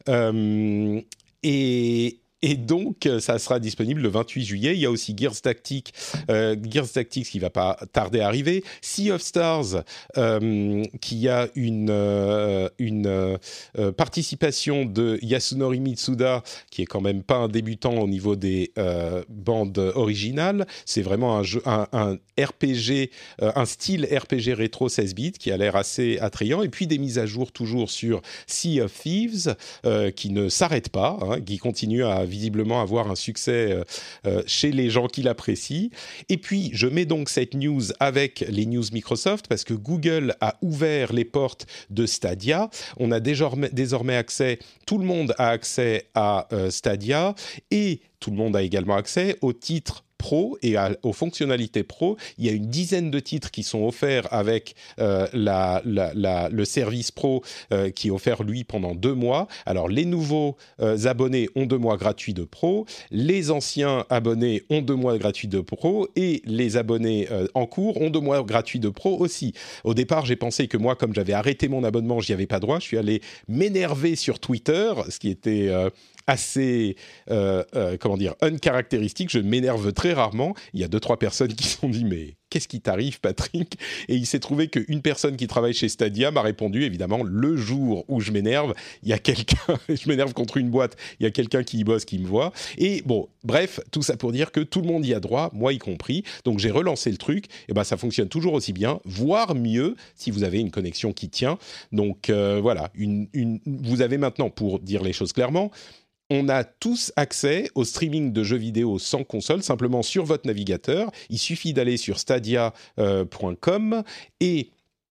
Et donc, ça sera disponible le 28 juillet. Il y a aussi Gears Tactics qui va pas tarder à arriver. Sea of Stars, qui a une participation de Yasunori Mitsuda, qui est quand même pas un débutant au niveau des bandes originales. C'est vraiment un RPG, un style RPG rétro 16 bits qui a l'air assez attrayant. Et puis des mises à jour toujours sur Sea of Thieves, qui ne s'arrête pas, hein, qui continue à visiblement avoir un succès chez les gens qui l'apprécient. Et puis, je mets donc cette news avec les news Microsoft parce que Google a ouvert les portes de Stadia. On a désormais accès, tout le monde a accès à Stadia et tout le monde a également accès aux titres Pro et aux fonctionnalités Pro. Il y a une dizaine de titres qui sont offerts avec le service Pro qui est offert, lui, pendant 2 mois. Alors, les nouveaux abonnés ont 2 mois gratuits de Pro. Les anciens abonnés ont 2 mois gratuits de Pro. Et les abonnés en cours ont 2 mois gratuits de Pro aussi. Au départ, j'ai pensé que moi, comme j'avais arrêté mon abonnement, j'y avais pas droit. Je suis allé m'énerver sur Twitter, ce qui était... assez, uncaractéristique. Je m'énerve très rarement. Il y a 2-3 personnes qui se sont dit « Mais qu'est-ce qui t'arrive, Patrick ?» Et il s'est trouvé qu'une personne qui travaille chez Stadia m'a répondu, évidemment, le jour où je m'énerve, il y a quelqu'un, je m'énerve contre une boîte, il y a quelqu'un qui y bosse, qui me voit. Et bon, bref, tout ça pour dire que tout le monde y a droit, moi y compris. Donc j'ai relancé le truc, et ben ça fonctionne toujours aussi bien, voire mieux, si vous avez une connexion qui tient. Donc voilà, vous avez maintenant, pour dire les choses clairement, on a tous accès au streaming de jeux vidéo sans console, simplement sur votre navigateur. Il suffit d'aller sur stadia.com et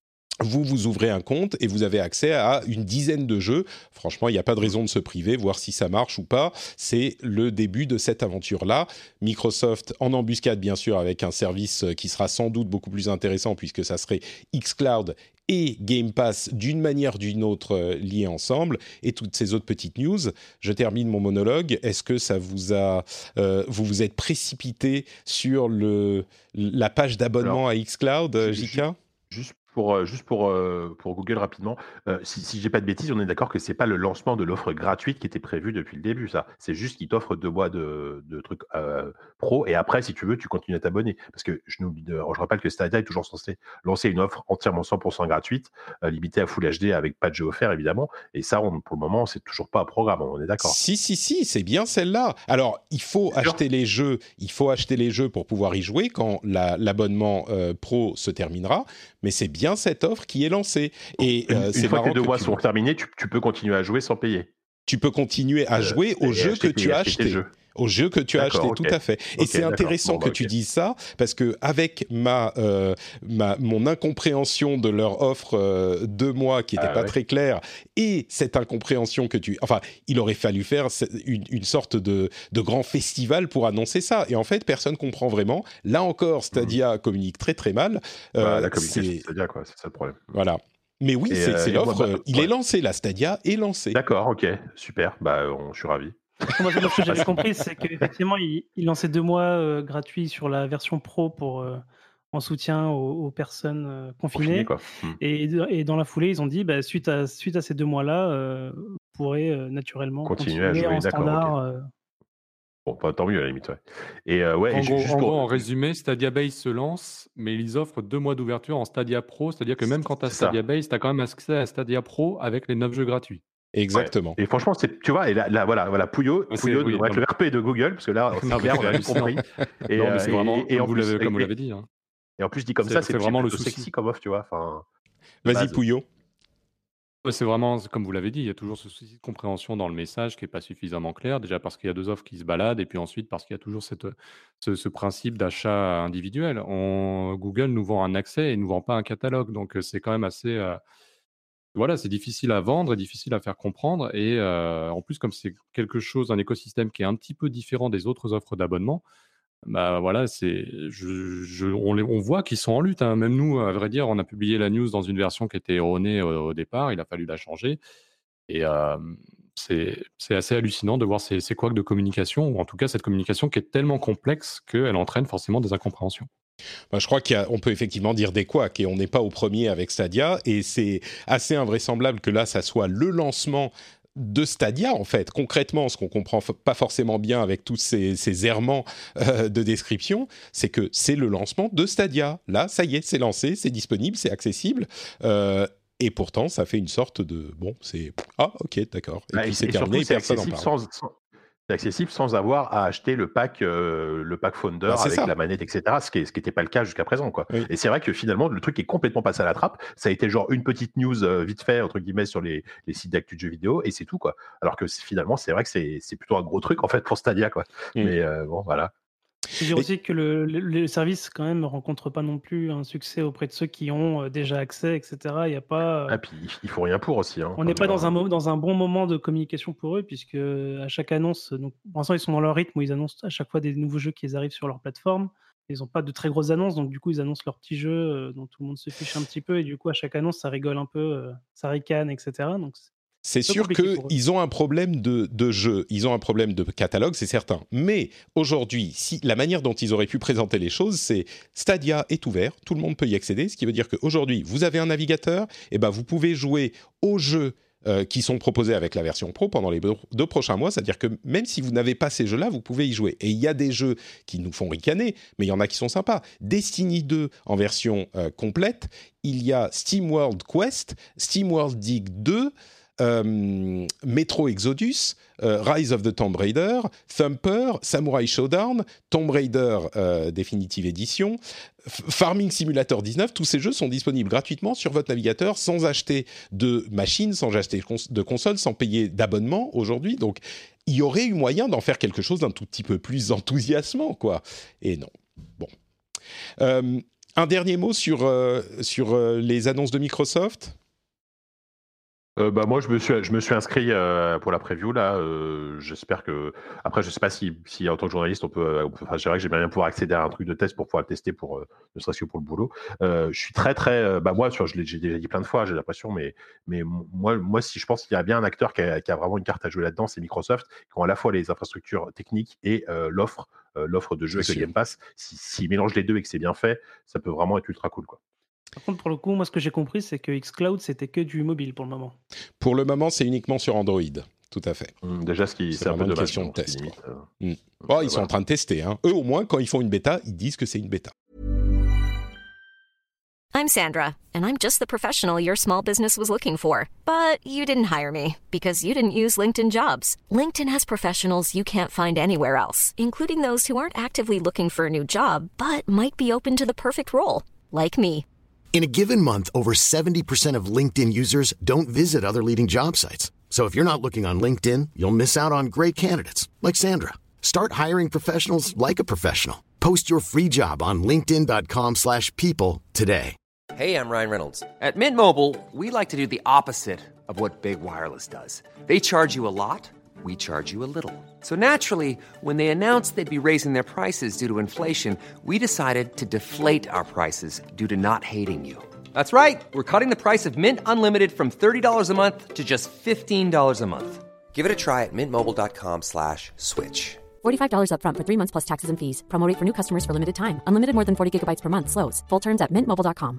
vous ouvrez un compte et vous avez accès à une dizaine de jeux. Franchement, il n'y a pas de raison de se priver, voir si ça marche ou pas. C'est le début de cette aventure-là. Microsoft en embuscade, bien sûr, avec un service qui sera sans doute beaucoup plus intéressant puisque ça serait xCloud et Game Pass d'une manière ou d'une autre liés ensemble, et toutes ces autres petites news. Je termine mon monologue. Est-ce que ça vous a... vous vous êtes précipité sur la page d'abonnement à xCloud, JK ? Juste pour Google rapidement, si j'ai pas de bêtises, on est d'accord que c'est pas le lancement de l'offre gratuite qui était prévu depuis le début, ça. C'est juste qu'ils t'offrent 2 mois de trucs pro, et après, si tu veux, tu continues à t'abonner. Parce que je rappelle que Stadia est toujours censé lancer une offre entièrement 100% gratuite, limitée à Full HD avec pas de jeu offert, évidemment. Et ça, pour le moment, c'est toujours pas un programme, on est d'accord. Si, c'est bien celle-là. Alors, il faut acheter les jeux pour pouvoir y jouer quand l'abonnement pro se terminera, mais c'est bien cette offre qui est lancée. Et une fois que les 2 mois sont terminés, tu peux continuer à jouer sans payer. Tu peux continuer à jouer aux jeux que tu as achetés. Aux jeux que tu as achetés, tout à fait. Et c'est intéressant que tu dises ça, parce que avec mon incompréhension de leur offre 2 mois qui n'était pas très claire, et cette incompréhension il aurait fallu faire une sorte de grand festival pour annoncer ça. Et en fait, personne comprend vraiment. Là encore, Stadia communique très très mal. La communication Stadia, quoi, c'est ça le problème. Voilà. Mais oui, c'est l'offre. Il est lancé, la Stadia est lancée. D'accord, ok, super. Je suis ravi. Moi, ce que j'avais compris, c'est qu'effectivement, il lançait 2 mois gratuits sur la version pro pour en soutien aux personnes confinées. Quoi. Et dans la foulée, ils ont dit, suite à ces 2 mois-là, vous pourrez naturellement continuer à jouer en standard. Bon, pas tant mieux à la limite, ouais. Et en résumé, Stadia Base se lance, mais ils offrent 2 mois d'ouverture en Stadia Pro, c'est-à-dire que même quand tu as Stadia Base, tu as quand même accès à Stadia Pro avec les 9 jeux gratuits. Exactement. Ouais. Et franchement, tu vois, et là voilà, Pouillot devrait être le RP de Google, parce que là, c'est clair, on a tout compris. Et c'est vraiment, comme vous l'avez dit. Hein. Et en plus, dit comme ça, c'est vraiment le souci. Sexy comme offre, tu vois. Vas-y, Pouillot. C'est vraiment, comme vous l'avez dit, il y a toujours ce souci de compréhension dans le message qui n'est pas suffisamment clair. Déjà parce qu'il y a 2 offres qui se baladent, et puis ensuite parce qu'il y a toujours ce principe d'achat individuel. Google nous vend un accès et ne nous vend pas un catalogue. Donc c'est quand même assez... c'est difficile à vendre et difficile à faire comprendre. Et en plus, comme c'est un écosystème qui est un petit peu différent des autres offres d'abonnement, on voit qu'ils sont en lutte. Hein. Même nous, à vrai dire, on a publié la news dans une version qui était erronée au départ. Il a fallu la changer. Et c'est assez hallucinant de voir ces couacs de communication, ou en tout cas cette communication qui est tellement complexe qu'elle entraîne forcément des incompréhensions. Je crois qu'on peut effectivement dire des couacs, et on n'est pas au premier avec Stadia, et c'est assez invraisemblable que là, ça soit le lancement de Stadia, en fait. Concrètement, ce qu'on comprend pas forcément bien avec tous ces errements de description, c'est que c'est le lancement de Stadia. Là, ça y est, c'est lancé, c'est disponible, c'est accessible. Et pourtant, ça fait une sorte de... Bon, c'est... Ah, ok, d'accord. Et puis c'est terminé, et personne n'en parle. C'est accessible sans avoir à acheter le pack Founder avec la manette, etc. Ce qui n'était pas le cas jusqu'à présent, quoi. Oui. Et c'est vrai que finalement, le truc est complètement passé à la trappe. Ça a été genre une petite news vite fait, entre guillemets, sur les sites d'actu de jeux vidéo, et c'est tout, quoi. Alors que finalement, c'est vrai que c'est plutôt un gros truc, en fait, pour Stadia, quoi. Mais bon, voilà. Je veux dire aussi que le service, quand même, ne rencontre pas non plus un succès auprès de ceux qui ont déjà accès, etc. Il n'y a pas... Ah, puis il faut rien pour aussi. Hein, on n'est pas dans un bon moment de communication pour eux, puisque à chaque annonce... Donc, pour l'instant, ils sont dans leur rythme où ils annoncent à chaque fois des nouveaux jeux qui arrivent sur leur plateforme. Ils n'ont pas de très grosses annonces, donc du coup, ils annoncent leurs petits jeux dont tout le monde se fiche un petit peu. Et du coup, à chaque annonce, ça rigole un peu, ça ricane, etc. Donc, c'est sûr qu'ils ont un problème de jeu, ils ont un problème de catalogue, c'est certain. Mais aujourd'hui, la manière dont ils auraient pu présenter les choses, c'est Stadia est ouvert, tout le monde peut y accéder, ce qui veut dire qu'aujourd'hui, vous avez un navigateur, et vous pouvez jouer aux jeux qui sont proposés avec la version Pro pendant les 2 prochains mois, c'est-à-dire que même si vous n'avez pas ces jeux-là, vous pouvez y jouer. Et il y a des jeux qui nous font ricaner, mais il y en a qui sont sympas. Destiny 2 en version complète, il y a SteamWorld Quest, SteamWorld Dig 2, Metro Exodus, Rise of the Tomb Raider, Thumper, Samurai Showdown, Tomb Raider Definitive Edition, Farming Simulator 19, tous ces jeux sont disponibles gratuitement sur votre navigateur sans acheter de machine, sans acheter de console, sans payer d'abonnement aujourd'hui. Donc, il y aurait eu moyen d'en faire quelque chose d'un tout petit peu plus enthousiasmant, quoi. Et non. Bon. Un dernier mot sur les annonces de Microsoft. Moi, je me suis inscrit pour la preview là. J'espère que après, je sais pas si en tant que journaliste, enfin, c'est vrai que j'aimerais bien pouvoir accéder à un truc de test pour pouvoir le tester pour ne serait-ce que pour le boulot. Je suis très moi, j'ai déjà dit plein de fois, j'ai l'impression, mais moi, si je pense qu'il y a bien un acteur qui a vraiment une carte à jouer là-dedans, c'est Microsoft, qui ont à la fois les infrastructures techniques et l'offre de jeu avec le Game Pass. S'ils mélangent les deux et que c'est bien fait, ça peut vraiment être ultra cool, quoi. Par contre, pour le coup, moi, ce que j'ai compris, c'est que xCloud, c'était que du mobile pour le moment. Pour le moment, c'est uniquement sur Android. Tout à fait. Déjà, c'est un peu une question de test. Limite, ils sont en train de tester. Hein. Eux, au moins, quand ils font une bêta, ils disent que c'est une bêta. I'm Sandra, and I'm just the professional your small business was looking for. But you didn't hire me because you didn't use LinkedIn Jobs. LinkedIn has professionals you can't find anywhere else, including those who aren't actively looking for a new job, but might be open to the perfect role, like me. In a given month, over 70% of LinkedIn users don't visit other leading job sites. So if you're not looking on LinkedIn, you'll miss out on great candidates like Sandra. Start hiring professionals like a professional. Post your free job on linkedin.com/people today. Hey, I'm Ryan Reynolds. At Mint Mobile, we like to do the opposite of what Big Wireless does. They charge you a lot, we charge you a little. So naturally, when they announced they'd be raising their prices due to inflation, we decided to deflate our prices due to not hating you. That's right. We're cutting the price of Mint Unlimited from $30 a month to just $15 a month. Give it a try at mintmobile.com/switch. $45 up front for 3 months plus taxes and fees. Promo rate for new customers for limited time. Unlimited more than 40 gigabytes per month. Slows full terms at mintmobile.com.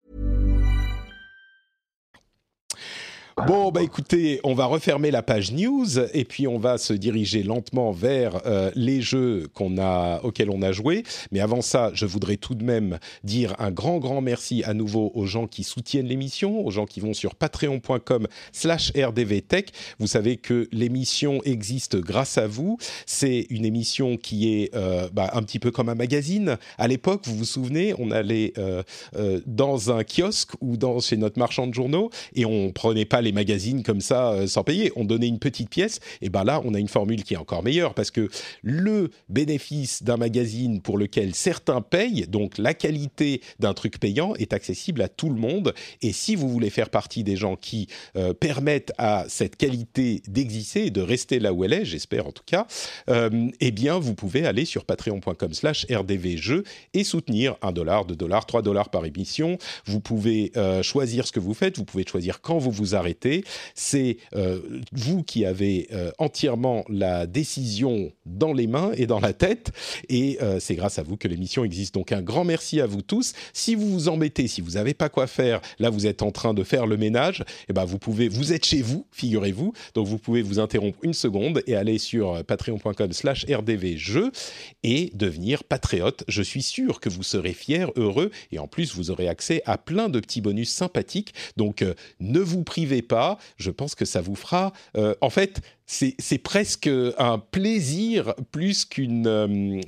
Bon, écoutez, on va refermer la page news et puis on va se diriger lentement vers les jeux auxquels on a joué. Mais avant ça, je voudrais tout de même dire un grand merci à nouveau aux gens qui soutiennent l'émission, aux gens qui vont sur patreon.com/rdvtech. Vous savez que l'émission existe grâce à vous. C'est une émission qui est un petit peu comme un magazine. À l'époque, vous vous souvenez, on allait dans un kiosque ou chez notre marchand de journaux et on prenait pas les magazines comme ça sans payer, on donnait une petite pièce, et là on a une formule qui est encore meilleure parce que le bénéfice d'un magazine pour lequel certains payent, donc la qualité d'un truc payant est accessible à tout le monde, et si vous voulez faire partie des gens qui permettent à cette qualité d'exister et de rester là où elle est, j'espère en tout cas, eh bien vous pouvez aller sur patreon.com/rdvjeux et soutenir $1, $2, $3 par émission. Vous pouvez choisir ce que vous faites, vous pouvez choisir quand vous vous arrêtez. C'est vous qui avez entièrement la décision dans les mains et dans la tête, et c'est grâce à vous que l'émission existe. Donc un grand merci à vous tous. Si vous vous embêtez, si vous n'avez pas quoi faire, là vous êtes en train de faire le ménage, vous êtes chez vous, figurez-vous, donc vous pouvez vous interrompre une seconde et aller sur patreon.com/rdvjeux et devenir patriote. Je suis sûr que vous serez fiers, heureux, et en plus vous aurez accès à plein de petits bonus sympathiques, donc ne vous privez pas, je pense que ça vous fera... en fait, c'est presque un plaisir plus qu'une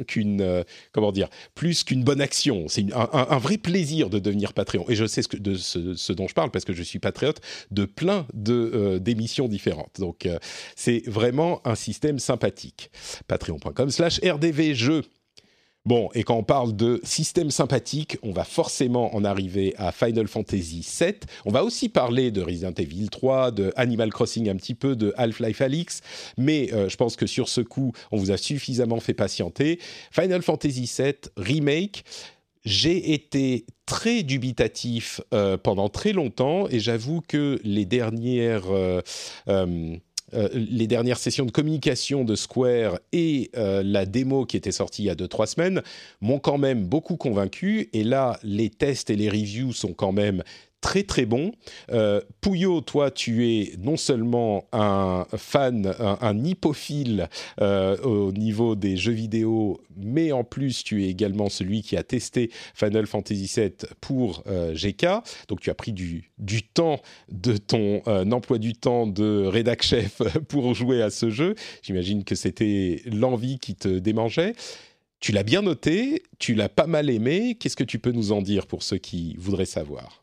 bonne action. C'est un vrai plaisir de devenir Patreon. Et je sais ce dont je parle parce que je suis patriote de plein d'émissions différentes. Donc, c'est vraiment un système sympathique. Patreon.com/rdvjeux. Bon, et quand on parle de système sympathique, on va forcément en arriver à Final Fantasy VII. On va aussi parler de Resident Evil 3, de Animal Crossing un petit peu, de Half-Life Alyx, mais je pense que sur ce coup, on vous a suffisamment fait patienter. Final Fantasy VII Remake, j'ai été très dubitatif pendant très longtemps, et j'avoue que les dernières sessions de communication de Square et la démo qui était sortie il y a 2-3 semaines m'ont quand même beaucoup convaincu. Et là, les tests et les reviews sont quand même très très bons. Pouillot, toi, tu es non seulement un fan, un hippophile au niveau des jeux vidéo, mais en plus, tu es également celui qui a testé Final Fantasy VII pour GK. Donc, tu as pris du temps de ton emploi du temps de rédac chef pour jouer à ce jeu. J'imagine que c'était l'envie qui te démangeait. Tu l'as bien noté, tu l'as pas mal aimé. Qu'est-ce que tu peux nous en dire pour ceux qui voudraient savoir ?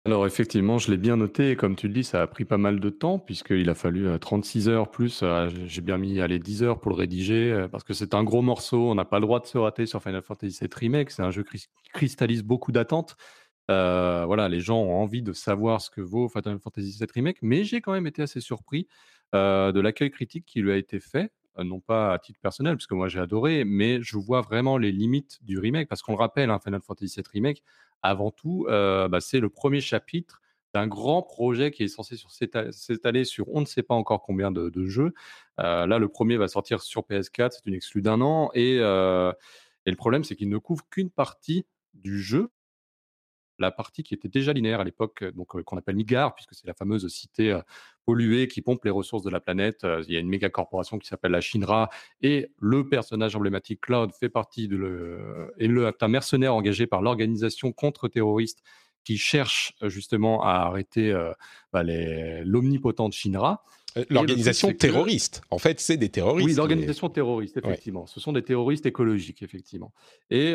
Alors effectivement, je l'ai bien noté et comme tu le dis, ça a pris pas mal de temps puisqu'il a fallu 36 heures plus, j'ai bien mis 10 heures pour le rédiger parce que c'est un gros morceau, on n'a pas le droit de se rater sur Final Fantasy VII Remake, c'est un jeu qui cristallise beaucoup d'attentes. Voilà, les gens ont envie de savoir ce que vaut Final Fantasy VII Remake, mais j'ai quand même été assez surpris de l'accueil critique qui lui a été fait, non pas à titre personnel, parce que moi j'ai adoré, mais je vois vraiment les limites du remake, parce qu'on le rappelle, hein, Final Fantasy VII Remake, avant tout, c'est le premier chapitre d'un grand projet qui est censé s'étaler sur on ne sait pas encore combien de jeux. Là, le premier va sortir sur PS4, c'est une exclue d'un an, et le problème, c'est qu'il ne couvre qu'une partie du jeu, la partie qui était déjà linéaire à l'époque, qu'on appelle Midgard, puisque c'est la fameuse cité polluée qui pompe les ressources de la planète. Il y a une méga corporation qui s'appelle la Shinra, et le personnage emblématique Cloud fait partie est un mercenaire engagé par l'organisation contre-terroriste qui cherche justement à arrêter l'omnipotente Shinra. L'organisation terroriste. En fait, c'est des terroristes. Oui, l'organisation terroriste, effectivement. Ouais. Ce sont des terroristes écologiques, effectivement. Et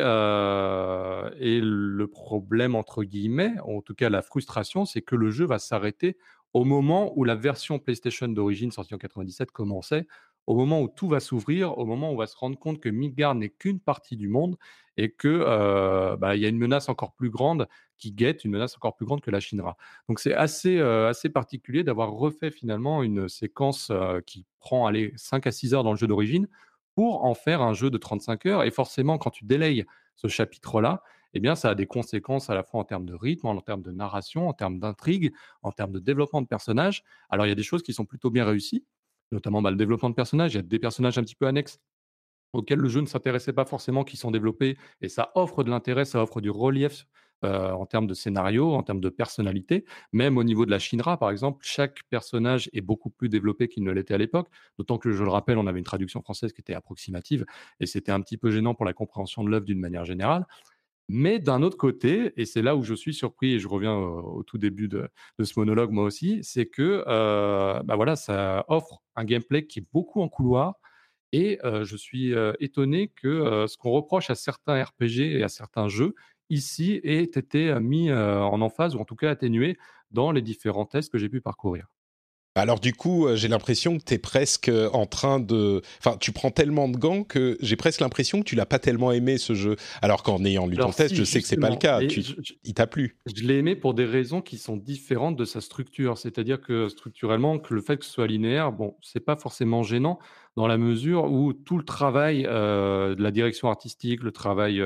le problème, entre guillemets, en tout cas la frustration, c'est que le jeu va s'arrêter au moment où la version PlayStation d'origine, sortie en 97, commençait, au moment où tout va s'ouvrir, au moment où on va se rendre compte que Midgard n'est qu'une partie du monde et qu'il y a une menace encore plus grande qui guette, une menace encore plus grande que la Shinra. Donc c'est assez particulier d'avoir refait finalement une séquence qui prend 5 à 6 heures dans le jeu d'origine pour en faire un jeu de 35 heures. Et forcément, quand tu délayes ce chapitre-là, eh bien, ça a des conséquences à la fois en termes de rythme, en termes de narration, en termes d'intrigue, en termes de développement de personnages. Alors, il y a des choses qui sont plutôt bien réussies, notamment le développement de personnages. Il y a des personnages un petit peu annexes auxquels le jeu ne s'intéressait pas forcément, qui sont développés, et ça offre de l'intérêt, ça offre du relief en termes de scénario, en termes de personnalité. Même au niveau de la Shinra, par exemple, chaque personnage est beaucoup plus développé qu'il ne l'était à l'époque, d'autant que, je le rappelle, on avait une traduction française qui était approximative, et c'était un petit peu gênant pour la compréhension de l'œuvre d'une manière générale. Mais d'un autre côté, et c'est là où je suis surpris, et je reviens au tout début de ce monologue moi aussi, c'est que ça offre un gameplay qui est beaucoup en couloir, et je suis étonné que ce qu'on reproche à certains RPG et à certains jeux, ici, ait été mis en emphase, ou en tout cas atténué dans les différents tests que j'ai pu parcourir. Alors du coup, j'ai l'impression que tu es presque en train de... Enfin, tu prends tellement de gants que j'ai presque l'impression que tu l'as pas tellement aimé, ce jeu. Alors qu'en ayant lu ton test, je sais que c'est pas le cas. Il t'a plu. Je l'ai aimé pour des raisons qui sont différentes de sa structure. C'est-à-dire que structurellement, que le fait que ce soit linéaire, bon, c'est pas forcément gênant dans la mesure où tout le travail de la direction artistique, le travail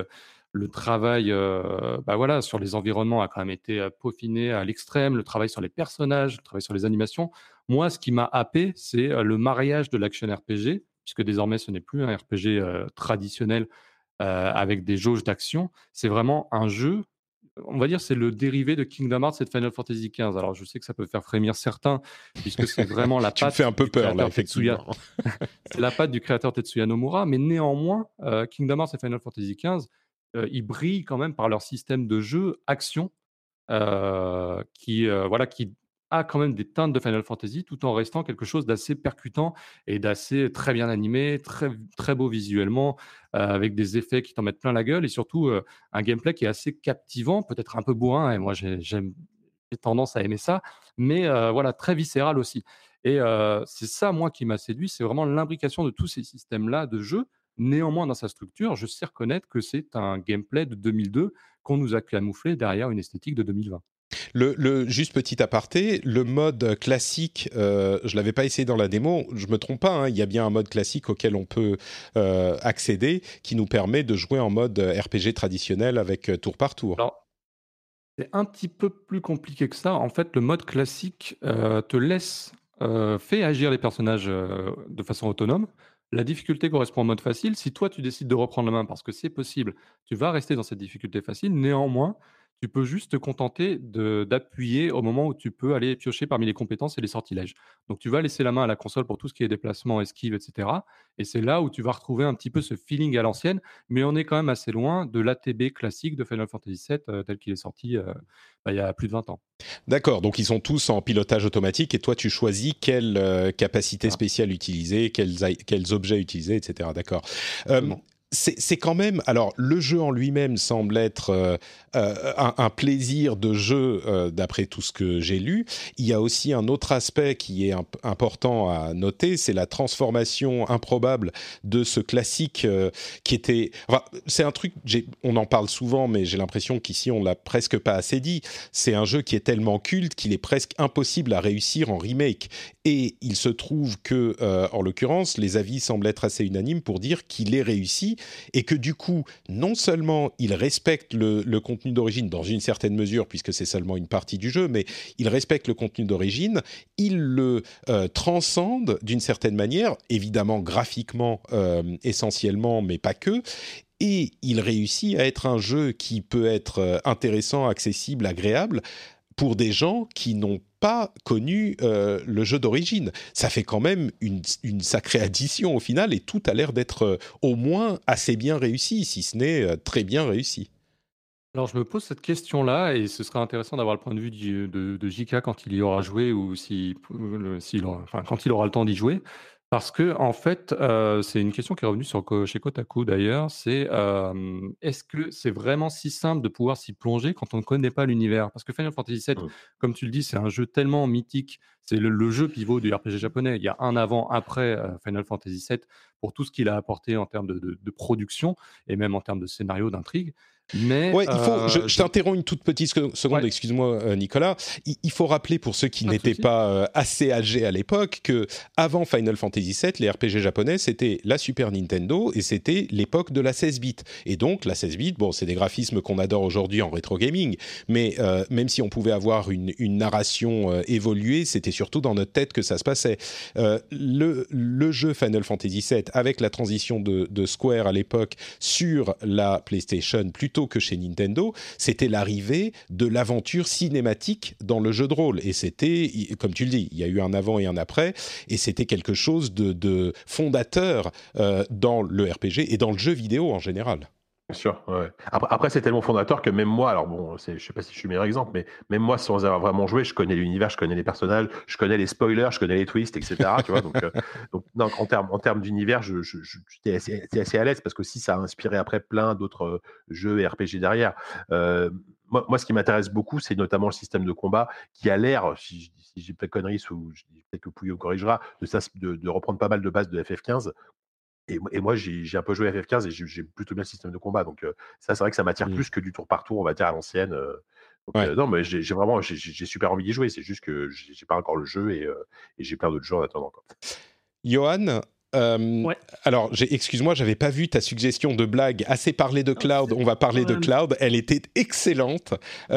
sur les environnements a quand même été peaufiné à l'extrême, le travail sur les personnages, le travail sur les animations. Moi, ce qui m'a happé, c'est le mariage de l'action RPG, puisque désormais, ce n'est plus un RPG traditionnel avec des jauges d'action. C'est vraiment un jeu, on va dire, c'est le dérivé de Kingdom Hearts et de Final Fantasy XV. Alors, je sais que ça peut faire frémir certains, puisque c'est vraiment la patte. Tu me fais un peu peur, là, effectivement. C'est la patte du créateur Tetsuya Nomura, mais néanmoins, Kingdom Hearts et Final Fantasy XV, ils brillent quand même par leur système de jeu action qui a quand même des teintes de Final Fantasy tout en restant quelque chose d'assez percutant et d'assez très bien animé, très, très beau visuellement, avec des effets qui t'en mettent plein la gueule et surtout un gameplay qui est assez captivant, peut-être un peu bourrin, et moi j'ai tendance à aimer ça, mais très viscéral aussi. Et c'est ça, moi, qui m'a séduit, c'est vraiment l'imbrication de tous ces systèmes-là de jeu. Néanmoins, dans sa structure, je sais reconnaître que c'est un gameplay de 2002 qu'on nous a camouflé derrière une esthétique de 2020. Juste petit aparté, le mode classique, je l'avais pas essayé dans la démo, je me trompe pas, hein, il y a bien un mode classique auquel on peut accéder qui nous permet de jouer en mode RPG traditionnel avec tour par tour. Alors, c'est un petit peu plus compliqué que ça. En fait, le mode classique te laisse fait agir les personnages de façon autonome. La difficulté correspond au mode facile. Si toi, tu décides de reprendre la main parce que c'est possible, tu vas rester dans cette difficulté facile. Néanmoins, tu peux juste te contenter d'appuyer au moment où tu peux aller piocher parmi les compétences et les sortilèges. Donc, tu vas laisser la main à la console pour tout ce qui est déplacement, esquive, etc. Et c'est là où tu vas retrouver un petit peu ce feeling à l'ancienne. Mais on est quand même assez loin de l'ATB classique de Final Fantasy VII tel qu'il est sorti il y a plus de 20 ans. D'accord, donc ils sont tous en pilotage automatique et toi tu choisis quelle capacité spéciale utiliser, quels objets utiliser, etc. D'accord. C'est quand même... Alors, le jeu en lui-même semble être un plaisir de jeu d'après tout ce que j'ai lu. Il y a aussi un autre aspect qui est important à noter, c'est la transformation improbable de ce classique qui était... Enfin, c'est un truc, on en parle souvent, mais j'ai l'impression qu'ici on l'a presque pas assez dit. C'est un jeu qui est tellement culte qu'il est presque impossible à réussir en remake. Et il se trouve que, en l'occurrence, les avis semblent être assez unanimes pour dire qu'il est réussi et que du coup, non seulement il respecte le contenu d'origine dans une certaine mesure, puisque c'est seulement une partie du jeu, mais il respecte le contenu d'origine, il le transcende d'une certaine manière, évidemment graphiquement essentiellement, mais pas que, et il réussit à être un jeu qui peut être intéressant, accessible, agréable, pour des gens qui n'ont pas connu le jeu d'origine. Ça fait quand même une sacrée addition au final, et tout a l'air d'être au moins assez bien réussi, si ce n'est très bien réussi. Alors je me pose cette question-là et ce serait intéressant d'avoir le point de vue de JK quand il y aura joué ou quand il aura le temps d'y jouer. Parce que en fait, c'est une question qui est revenue chez Kotaku d'ailleurs, c'est, est-ce que c'est vraiment si simple de pouvoir s'y plonger quand on ne connaît pas l'univers? Parce que Final Fantasy VII, comme tu le dis, c'est un jeu tellement mythique, c'est le jeu pivot du RPG japonais. Il y a un avant-après, Final Fantasy VII pour tout ce qu'il a apporté en termes de production et même en termes de scénario, d'intrigue. Mais Ouais, je t'interromps une toute petite seconde, ouais. Excuse-moi Nicolas. Il faut rappeler pour ceux qui n'étaient pas assez âgés à l'époque que avant Final Fantasy VII, les RPG japonais c'était la Super Nintendo et c'était l'époque de la 16 bits. Et donc la 16 bits, bon, c'est des graphismes qu'on adore aujourd'hui en rétro gaming, mais même si on pouvait avoir une narration évoluée, c'était surtout dans notre tête que ça se passait. Le jeu Final Fantasy VII avec la transition de Square à l'époque sur la PlayStation plutôt que chez Nintendo, c'était l'arrivée de l'aventure cinématique dans le jeu de rôle. Et c'était, comme tu le dis, il y a eu un avant et un après, et c'était quelque chose de fondateur dans le RPG et dans le jeu vidéo en général. Bien sûr, ouais. Après, c'est tellement fondateur que même moi, alors bon, je sais pas si je suis le meilleur exemple, mais même moi, sans avoir vraiment joué, je connais l'univers, je connais les personnages, je connais les spoilers, je connais les twists, etc. Tu vois, donc non, en termes d'univers, j'étais assez à l'aise parce que si ça a inspiré après plein d'autres jeux et RPG derrière. Moi, ce qui m'intéresse beaucoup, c'est notamment le système de combat qui a l'air, si j'ai pas de conneries, ou peut-être que Pouillot corrigera, de reprendre pas mal de bases de FF15. Et moi, j'ai un peu joué à FF15 et j'ai plutôt bien le système de combat. Donc, ça, c'est vrai que ça m'attire plus que du tour par tour, on va dire, à l'ancienne. Non, mais j'ai vraiment super envie d'y jouer. C'est juste que j'ai pas encore le jeu et j'ai plein d'autres jeux en attendant, quoi. Johan, Ouais. alors, excuse-moi, j'avais pas vu ta suggestion de blague. Assez parlé de Cloud, on va parler de Cloud. Elle était excellente.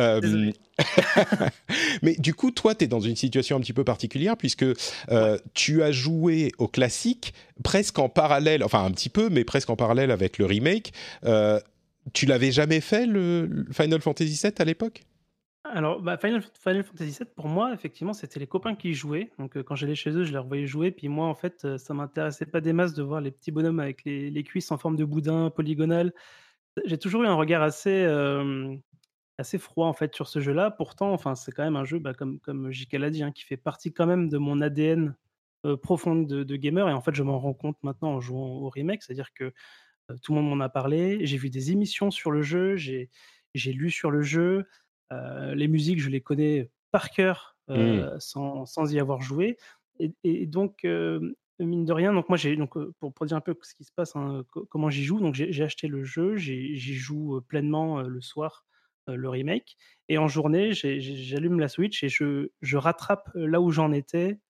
Mais du coup, toi, tu es dans une situation un petit peu particulière puisque tu as joué au classique presque en parallèle, enfin un petit peu, mais presque en parallèle avec le remake. Tu l'avais jamais fait, le Final Fantasy VII à l'époque ? Alors, Final Fantasy VII, pour moi, effectivement, c'était les copains qui y jouaient. Donc, quand j'allais chez eux, je les revoyais jouer. Puis moi, en fait, ça m'intéressait pas des masses de voir les petits bonhommes avec les cuisses en forme de boudin polygonal. J'ai toujours eu un regard assez froid, en fait, sur ce jeu-là. Pourtant, enfin, c'est quand même un jeu, comme JK l'a dit, hein, qui fait partie quand même de mon ADN profond de gamer. Et en fait, je m'en rends compte maintenant en jouant au remake. C'est-à-dire que tout le monde m'en a parlé. J'ai vu des émissions sur le jeu. J'ai lu sur le jeu. Les musiques, je les connais par cœur, sans y avoir joué. Et donc, mine de rien, donc moi, pour dire un peu ce qui se passe, hein, comment j'y joue, donc j'ai acheté le jeu, j'y joue pleinement le soir, le remake. Et en journée, j'allume la Switch et je rattrape là où j'en étais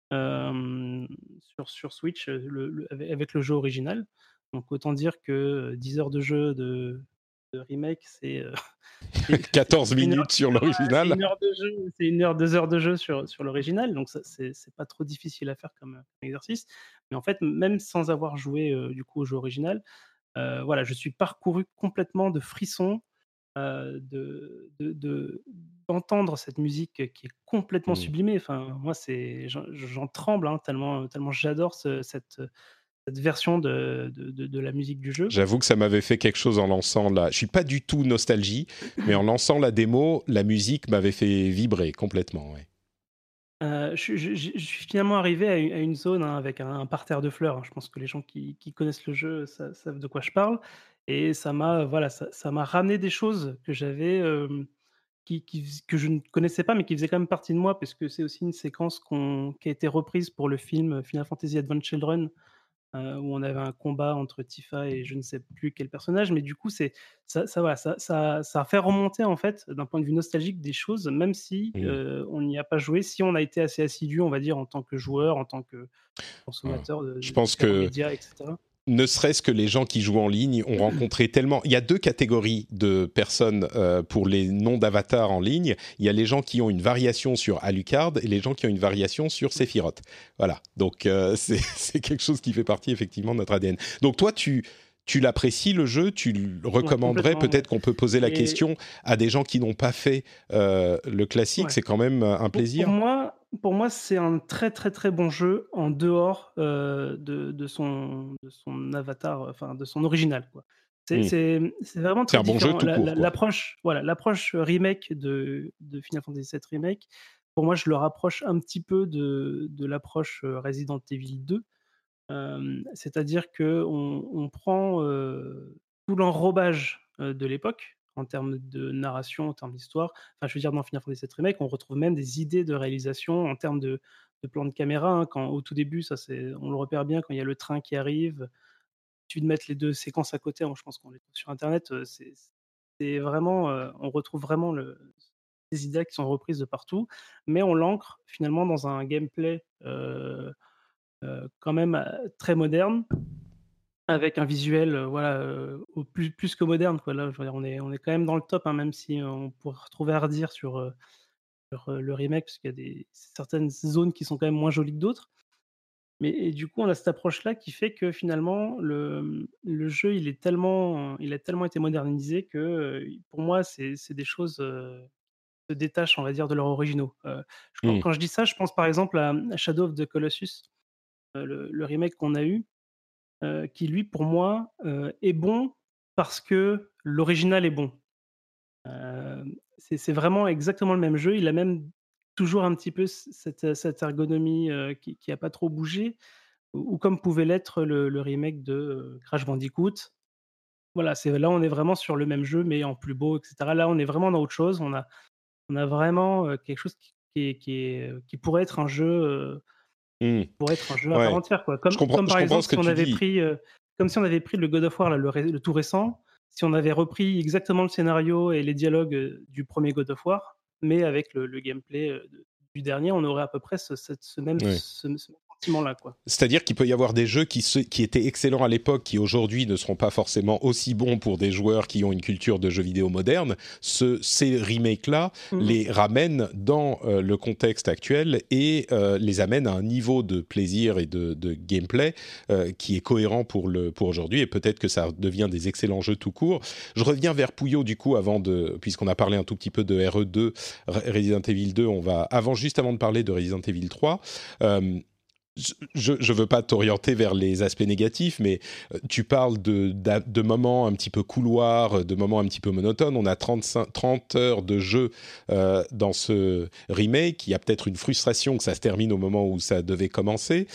sur Switch, avec le jeu original. Donc autant dire que 10 heures de jeu de remake, c'est 14 une heure, minutes sur l'original. c'est une heure de jeu, c'est 1 heure, 2 heures de jeu sur l'original, donc ça, c'est pas trop difficile à faire comme exercice. Mais en fait, même sans avoir joué du coup au jeu original, voilà, je suis parcouru complètement de frissons, d'entendre cette musique qui est complètement sublimée. Enfin, moi, j'en tremble, hein, tellement j'adore cette version de la musique du jeu. J'avoue que ça m'avait fait quelque chose en lançant la... Je suis pas du tout nostalgie, mais en lançant la démo, la musique m'avait fait vibrer complètement. Ouais. Je suis finalement arrivé à une zone, hein, avec un parterre de fleurs, hein. Je pense que les gens qui connaissent le jeu savent de quoi je parle. et ça m'a ramené des choses que j'avais, que je ne connaissais pas, mais qui faisaient quand même partie de moi, parce que c'est aussi une séquence qui a été reprise pour le film Final Fantasy Advent Children, où on avait un combat entre Tifa et je ne sais plus quel personnage, mais du coup, ça a fait remonter, en fait, d'un point de vue nostalgique, des choses, même si, Mmh. on n'y a pas joué, si on a été assez assidu, on va dire, en tant que joueur, en tant que Voilà. consommateur Je de pense différents que médias et cetera. ne serait-ce que les gens qui jouent en ligne ont rencontré tellement. Il y a deux catégories de personnes pour les noms d'avatars en ligne. Il y a les gens qui ont une variation sur Alucard et les gens qui ont une variation sur Sephiroth. Voilà. Donc c'est quelque chose qui fait partie effectivement de notre ADN. Donc toi, tu l'apprécies le jeu, tu le Ouais, recommanderais. complètement, ouais. Peut-être qu'on peut poser la Et question à des gens qui n'ont pas fait le classique. ouais. C'est quand même un Pour plaisir. pour moi, c'est un très, très, très bon jeu en dehors, de son avatar, enfin de son original, quoi. Hmm. C'est vraiment C'est très un bon jeu différent. tout court, quoi. L'approche remake de Final Fantasy VII Remake, pour moi, je le rapproche un petit peu de l'approche, Resident Evil 2. C'est-à-dire qu'on prend, tout l'enrobage, de l'époque, en termes de narration, en termes d'histoire. Enfin, je veux dire, dans Final Fantasy VII Remake, on retrouve même des idées de réalisation en termes de plan de caméra, hein. Quand au tout début, on le repère bien quand il y a le train qui arrive, tu de mettre les 2 séquences à côté, hein, je pense qu'on les trouve sur internet, c'est vraiment, on retrouve vraiment ces idées qui sont reprises de partout, mais on l'ancre finalement dans un gameplay, quand même, très moderne, avec un visuel, voilà, au plus que moderne, quoi. Là, je veux dire, on est quand même dans le top, hein, même si on pourrait retrouver à redire sur le remake, parce qu'il y a certaines zones qui sont quand même moins jolies que d'autres. Mais et du coup, on a cette approche-là qui fait que finalement le jeu, il a tellement été modernisé que, pour moi, c'est des choses, se détachent, on va dire, de leurs originaux. Hmm. Quand je dis ça, je pense par exemple à Shadow of the Colossus, le remake qu'on a eu, qui lui, pour moi, est bon parce que l'original est bon. C'est vraiment exactement le même jeu. Il a même toujours un petit peu cette ergonomie, qui a pas trop bougé, ou comme pouvait l'être le remake de, Crash Bandicoot. Voilà, là, on est vraiment sur le même jeu, mais en plus beau et cetera. Là, on est vraiment dans autre chose. On a vraiment, quelque chose qui pourrait être un jeu, Hmm. à part Ouais. entière, quoi. Comme Je par comprends exemple, ce que tu dis. si on avait pris le God of War là, le tout récent, si on avait repris exactement le scénario et les dialogues, du premier God of War, mais avec le gameplay, du dernier, on aurait à peu près Ouais. ce même sentiment-là, quoi. C'est-à-dire qu'il peut y avoir des jeux qui étaient excellents à l'époque, qui aujourd'hui ne seront pas forcément aussi bons pour des joueurs qui ont une culture de jeux vidéo moderne. Ces remakes-là Mmh. les ramènent dans le contexte actuel et les amènent à un niveau de plaisir et de gameplay qui est cohérent pour aujourd'hui. Et peut-être que ça devient des excellents jeux tout court. Je reviens vers Pouillot du coup puisqu'on a parlé un tout petit peu de RE2, Resident Evil 2. Juste avant de parler de Resident Evil 3. Je veux pas t'orienter vers les aspects négatifs, mais tu parles de moments un petit peu couloirs, de moments un petit peu monotones. On a 30 heures de jeu dans ce remake. Il y a peut-être une frustration que ça se termine au moment où ça devait commencer.